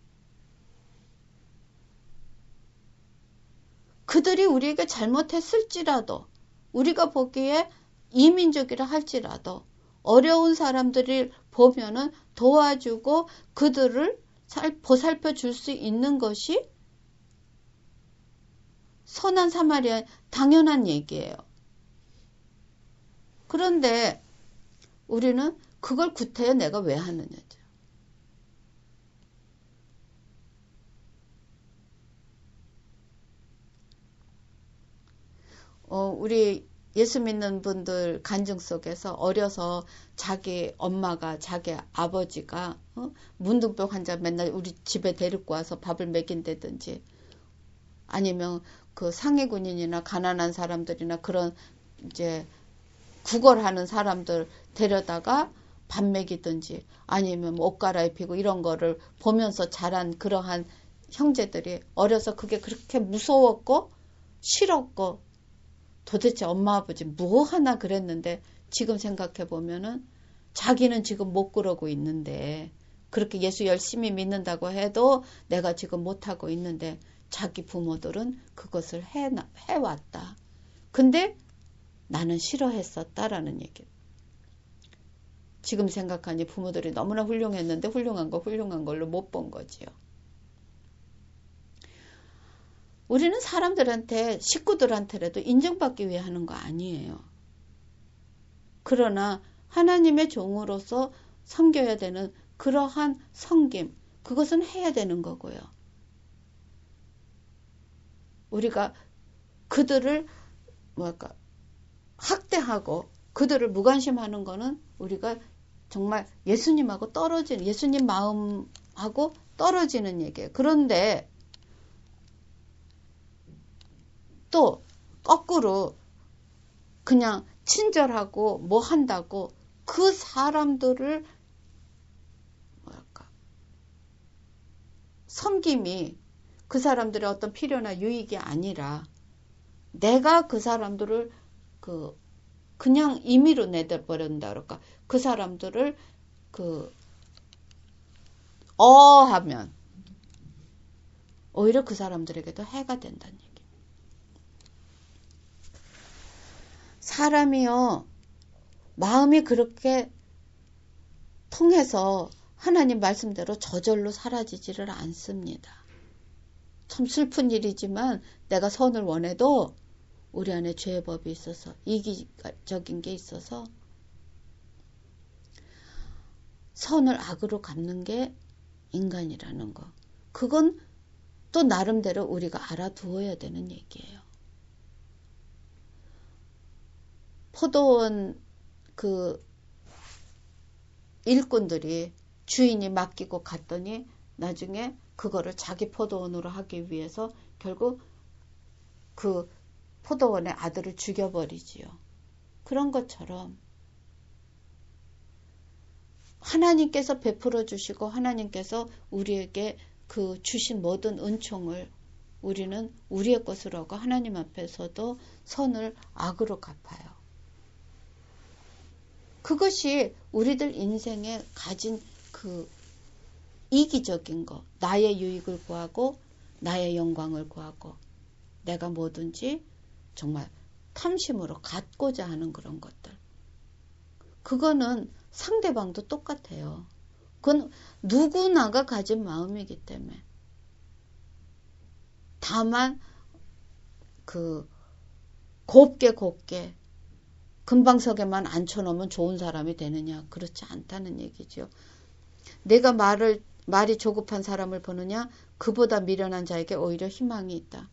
Speaker 1: 그들이 우리에게 잘못했을지라도 우리가 보기에 이민족이라 할지라도 어려운 사람들을 보면은 도와주고 그들을 보살펴 줄 수 있는 것이 선한 사마리아 당연한 얘기예요. 그런데 우리는 그걸 구태여 내가 왜 하느냐죠. 우리 예수 믿는 분들 간증 속에서 어려서 자기 엄마가 자기 아버지가 문둥병 환자 맨날 우리 집에 데리고 와서 밥을 먹인다든지 아니면 그 상해 군인이나 가난한 사람들이나 그런 이제 구걸하는 사람들 데려다가 밥 먹이든지 아니면 옷 갈아입히고 이런 거를 보면서 자란 그러한 형제들이 어려서 그게 그렇게 무서웠고 싫었고 도대체 엄마 아버지 뭐 하나 그랬는데 지금 생각해 보면은 자기는 지금 못 그러고 있는데 그렇게 예수 열심히 믿는다고 해도 내가 지금 못하고 있는데 자기 부모들은 그것을 해왔다. 근데 나는 싫어했었다라는 얘기. 지금 생각하니 부모들이 너무나 훌륭했는데 훌륭한 걸로 못 본 거지요. 우리는 사람들한테 식구들한테라도 인정받기 위해 하는 거 아니에요. 그러나 하나님의 종으로서 섬겨야 되는 그러한 섬김, 그것은 해야 되는 거고요. 우리가 그들을 학대하고 그들을 무관심하는 거는 우리가 정말 예수님하고 떨어지는, 예수님 마음하고 떨어지는 얘기예요. 그런데 또 거꾸로 그냥 친절하고 뭐 한다고 그 사람들을 섬김이 그 사람들의 어떤 필요나 유익이 아니라 내가 그 사람들을 그냥 임의로 내버린다 그럴까? 그 사람들을 하면 오히려 그 사람들에게도 해가 된다는 얘기. 사람이요, 마음이 그렇게 통해서 하나님 말씀대로 저절로 사라지지를 않습니다. 참 슬픈 일이지만 내가 선을 원해도 우리 안에 죄의 법이 있어서 이기적인 게 있어서 선을 악으로 갚는 게 인간이라는 거. 그건 또 나름대로 우리가 알아두어야 되는 얘기예요. 포도원 일꾼들이 주인이 맡기고 갔더니 나중에 그거를 자기 포도원으로 하기 위해서 결국 그 포도원의 아들을 죽여버리지요. 그런 것처럼 하나님께서 베풀어 주시고 하나님께서 우리에게 그 주신 모든 은총을 우리는 우리의 것으로 하고 하나님 앞에서도 선을 악으로 갚아요. 그것이 우리들 인생에 가진 그 이기적인 거, 나의 유익을 구하고 나의 영광을 구하고 내가 뭐든지 정말 탐심으로 갖고자 하는 그런 것들. 그거는 상대방도 똑같아요. 그건 누구나가 가진 마음이기 때문에. 다만 곱게 금방석에만 앉혀놓으면 좋은 사람이 되느냐? 그렇지 않다는 얘기죠. 내가 말이 조급한 사람을 보느냐? 그보다 미련한 자에게 오히려 희망이 있다.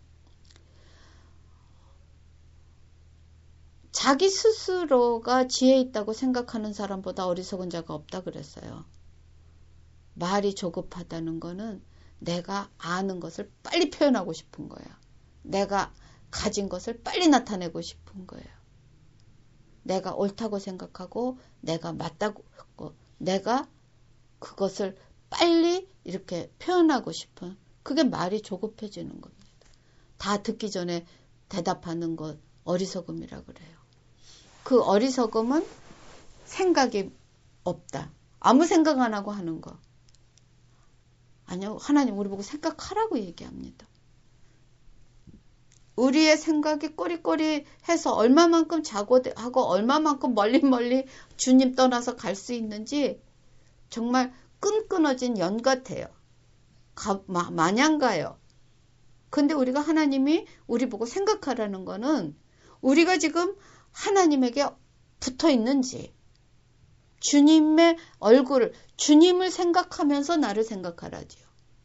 Speaker 1: 자기 스스로가 지혜 있다고 생각하는 사람보다 어리석은 자가 없다 그랬어요. 말이 조급하다는 거는 내가 아는 것을 빨리 표현하고 싶은 거야. 내가 가진 것을 빨리 나타내고 싶은 거예요. 내가 옳다고 생각하고 내가 맞다고 내가 그것을 빨리 이렇게 표현하고 싶은 그게 말이 조급해지는 겁니다. 다 듣기 전에 대답하는 것 어리석음이라 그래요. 그 어리석음은 생각이 없다. 아무 생각 안 하고 하는 거. 아니요. 하나님 우리 보고 생각하라고 얘기합니다. 우리의 생각이 꼬리꼬리해서 얼마만큼 자고하고 얼마만큼 멀리 주님 떠나서 갈 수 있는지 정말 끈끈어진 연 같아요. 마냥 가요. 근데 우리가 하나님이 우리 보고 생각하라는 거는 우리가 지금 하나님에게 붙어 있는지, 주님의 얼굴을, 주님을 생각하면서 나를 생각하라지요.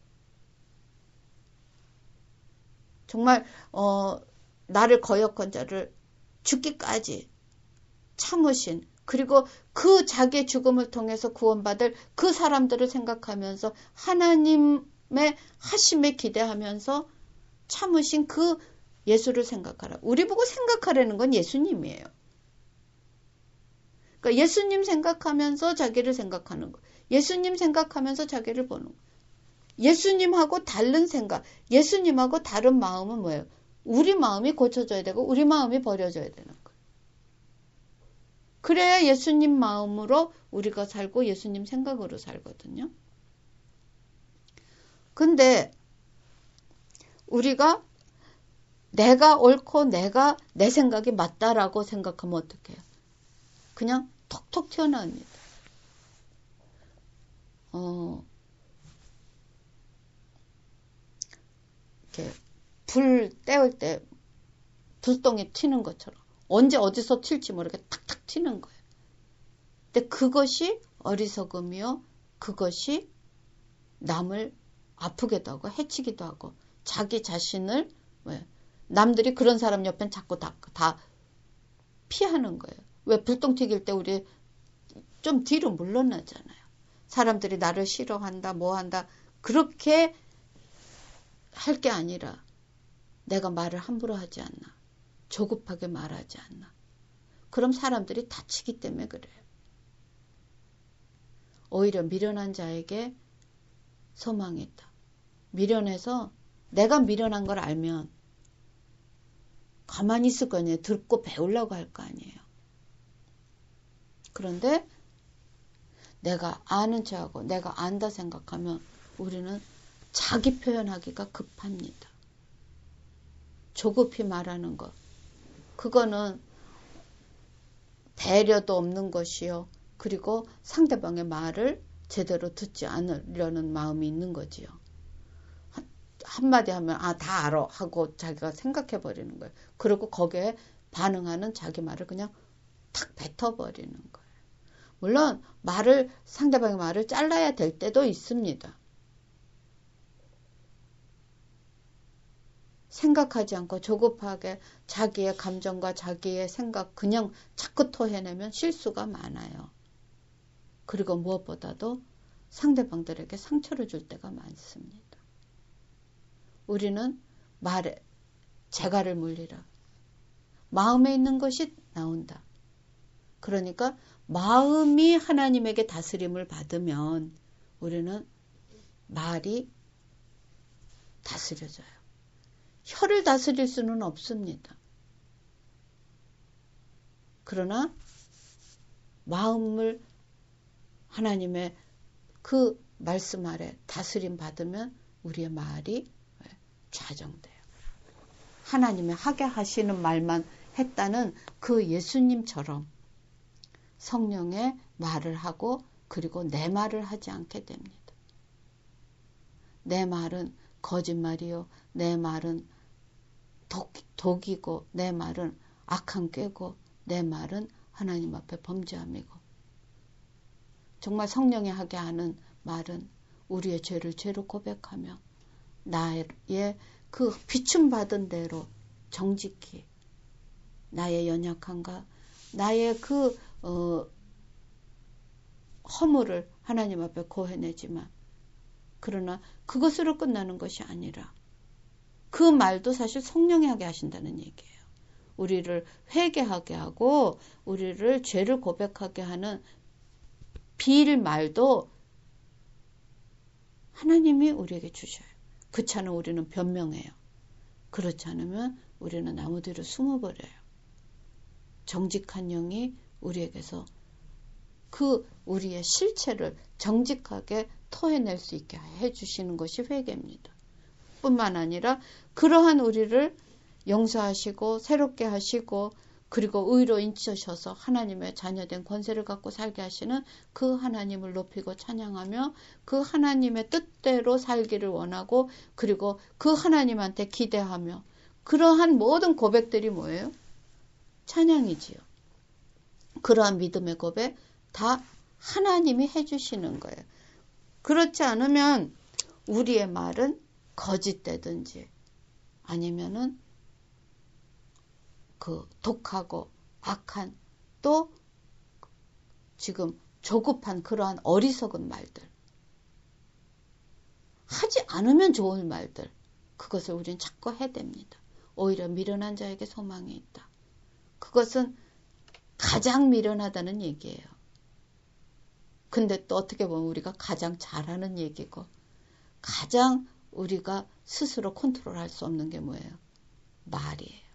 Speaker 1: 정말 나를 거역한 자를 죽기까지 참으신, 그리고 그 자기의 죽음을 통해서 구원받을 그 사람들을 생각하면서 하나님의 하심에 기대하면서 참으신 그 예수를 생각하라. 우리 보고 생각하라는 건 예수님이에요. 그러니까 예수님 생각하면서 자기를 생각하는 거. 예수님 생각하면서 자기를 보는 거. 예수님하고 다른 생각, 예수님하고 다른 마음은 뭐예요? 우리 마음이 고쳐져야 되고 우리 마음이 버려져야 되는 거예요. 그래야 예수님 마음으로 우리가 살고 예수님 생각으로 살거든요. 근데 우리가 내가 옳고 내가 내 생각이 맞다라고 생각하면 어떡해요? 그냥 톡톡 튀어나옵니다. 이렇게 불 때울 때 불똥이 튀는 것처럼 언제 어디서 튈지 모르게 탁탁 튀는 거예요. 근데 그것이 어리석음이요. 그것이 남을 아프게도 하고 해치기도 하고 자기 자신을 왜 남들이 그런 사람 옆엔 자꾸 다 피하는 거예요. 왜 불똥 튀길 때 우리 좀 뒤로 물러나잖아요. 사람들이 나를 싫어한다, 뭐 한다. 그렇게 할 게 아니라 내가 말을 함부로 하지 않나. 조급하게 말하지 않나. 그럼 사람들이 다치기 때문에 그래요. 오히려 미련한 자에게 소망이 있다. 미련해서 내가 미련한 걸 알면 가만히 있을 거 아니에요. 듣고 배우려고 할 거 아니에요. 그런데 내가 아는 척하고 내가 안다 생각하면 우리는 자기 표현하기가 급합니다. 조급히 말하는 것. 그거는 배려도 없는 것이요. 그리고 상대방의 말을 제대로 듣지 않으려는 마음이 있는 거지요. 한마디 하면 다 알아 하고 자기가 생각해 버리는 거예요. 그리고 거기에 반응하는 자기 말을 그냥 탁 뱉어버리는 거예요. 물론 상대방의 말을 잘라야 될 때도 있습니다. 생각하지 않고 조급하게 자기의 감정과 자기의 생각 그냥 자꾸 토해내면 실수가 많아요. 그리고 무엇보다도 상대방들에게 상처를 줄 때가 많습니다. 우리는 말에 재갈을 물리라. 마음에 있는 것이 나온다. 그러니까 마음이 하나님에게 다스림을 받으면 우리는 말이 다스려져요. 혀를 다스릴 수는 없습니다. 그러나 마음을 하나님의 그 말씀 아래 다스림 받으면 우리의 말이 좌정돼요. 하나님의 하게 하시는 말만 했다는 그 예수님처럼 성령의 말을 하고 그리고 내 말을 하지 않게 됩니다. 내 말은 거짓말이요. 내 말은 독이고 내 말은 악한 꾀고 내 말은 하나님 앞에 범죄함이고 정말 성령이 하게 하는 말은 우리의 죄를 죄로 고백하며 나의 그 비춤받은 대로 정직히 나의 연약함과 나의 그 허물을 하나님 앞에 고해내지만 그러나 그것으로 끝나는 것이 아니라 그 말도 사실 성령이 하게 하신다는 얘기예요. 우리를 회개하게 하고 우리를 죄를 고백하게 하는 빌말도 하나님이 우리에게 주셔요. 그렇지 않으면 우리는 변명해요. 그렇지 않으면 우리는 나무 뒤로 숨어버려요. 정직한 영이 우리에게서 그 우리의 실체를 정직하게 토해낼 수 있게 해주시는 것이 회개입니다. 뿐만 아니라 그러한 우리를 용서하시고 새롭게 하시고 그리고 의로 인치셔서 하나님의 자녀된 권세를 갖고 살게 하시는 그 하나님을 높이고 찬양하며 그 하나님의 뜻대로 살기를 원하고 그리고 그 하나님한테 기대하며 그러한 모든 고백들이 뭐예요? 찬양이지요. 그러한 믿음의 고백 다 하나님이 해주시는 거예요. 그렇지 않으면 우리의 말은 거짓되든지 아니면은 그 독하고 악한 또 지금 조급한 그러한 어리석은 말들 하지 않으면 좋을 말들 그것을 우리는 자꾸 해댑니다. 오히려 미련한 자에게 소망이 있다. 그것은 가장 미련하다는 얘기예요. 근데 또 어떻게 보면 우리가 가장 잘하는 얘기고 가장 우리가 스스로 컨트롤할 수 없는 게 뭐예요? 말이에요.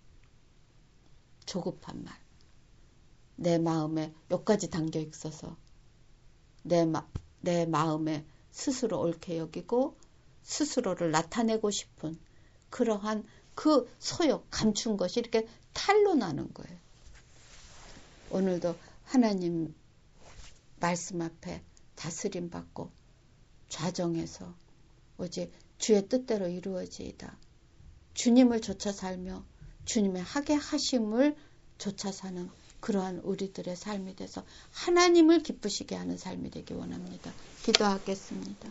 Speaker 1: 조급한 말. 내 마음에 여기까지 담겨 있어서 내 마음에 스스로 옳게 여기고 스스로를 나타내고 싶은 그러한 그 소욕, 감춘 것이 이렇게 탈로 나는 거예요. 오늘도 하나님 말씀 앞에 다스림 받고 좌정해서 오직 주의 뜻대로 이루어지이다. 주님을 좇아 살며 주님의 하게 하심을 좇아 사는 그러한 우리들의 삶이 돼서 하나님을 기쁘시게 하는 삶이 되기 원합니다. 기도하겠습니다.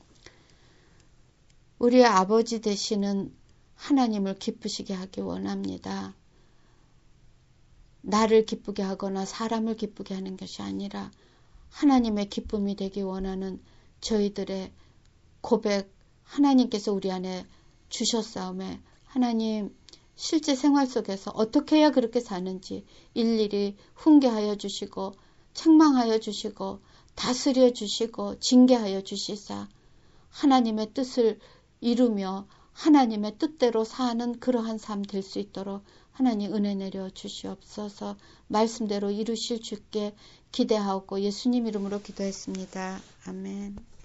Speaker 1: 우리의 아버지 되시는 하나님을 기쁘시게 하기 원합니다. 나를 기쁘게 하거나 사람을 기쁘게 하는 것이 아니라 하나님의 기쁨이 되기 원하는 저희들의 고백 하나님께서 우리 안에 주셨사오매 하나님 실제 생활 속에서 어떻게 해야 그렇게 사는지 일일이 훈계하여 주시고 책망하여 주시고 다스려 주시고 징계하여 주시사 하나님의 뜻을 이루며 하나님의 뜻대로 사는 그러한 삶 될 수 있도록 하나님 은혜 내려 주시옵소서. 말씀대로 이루실 주께 기대하옵고 예수님 이름으로 기도했습니다. 아멘.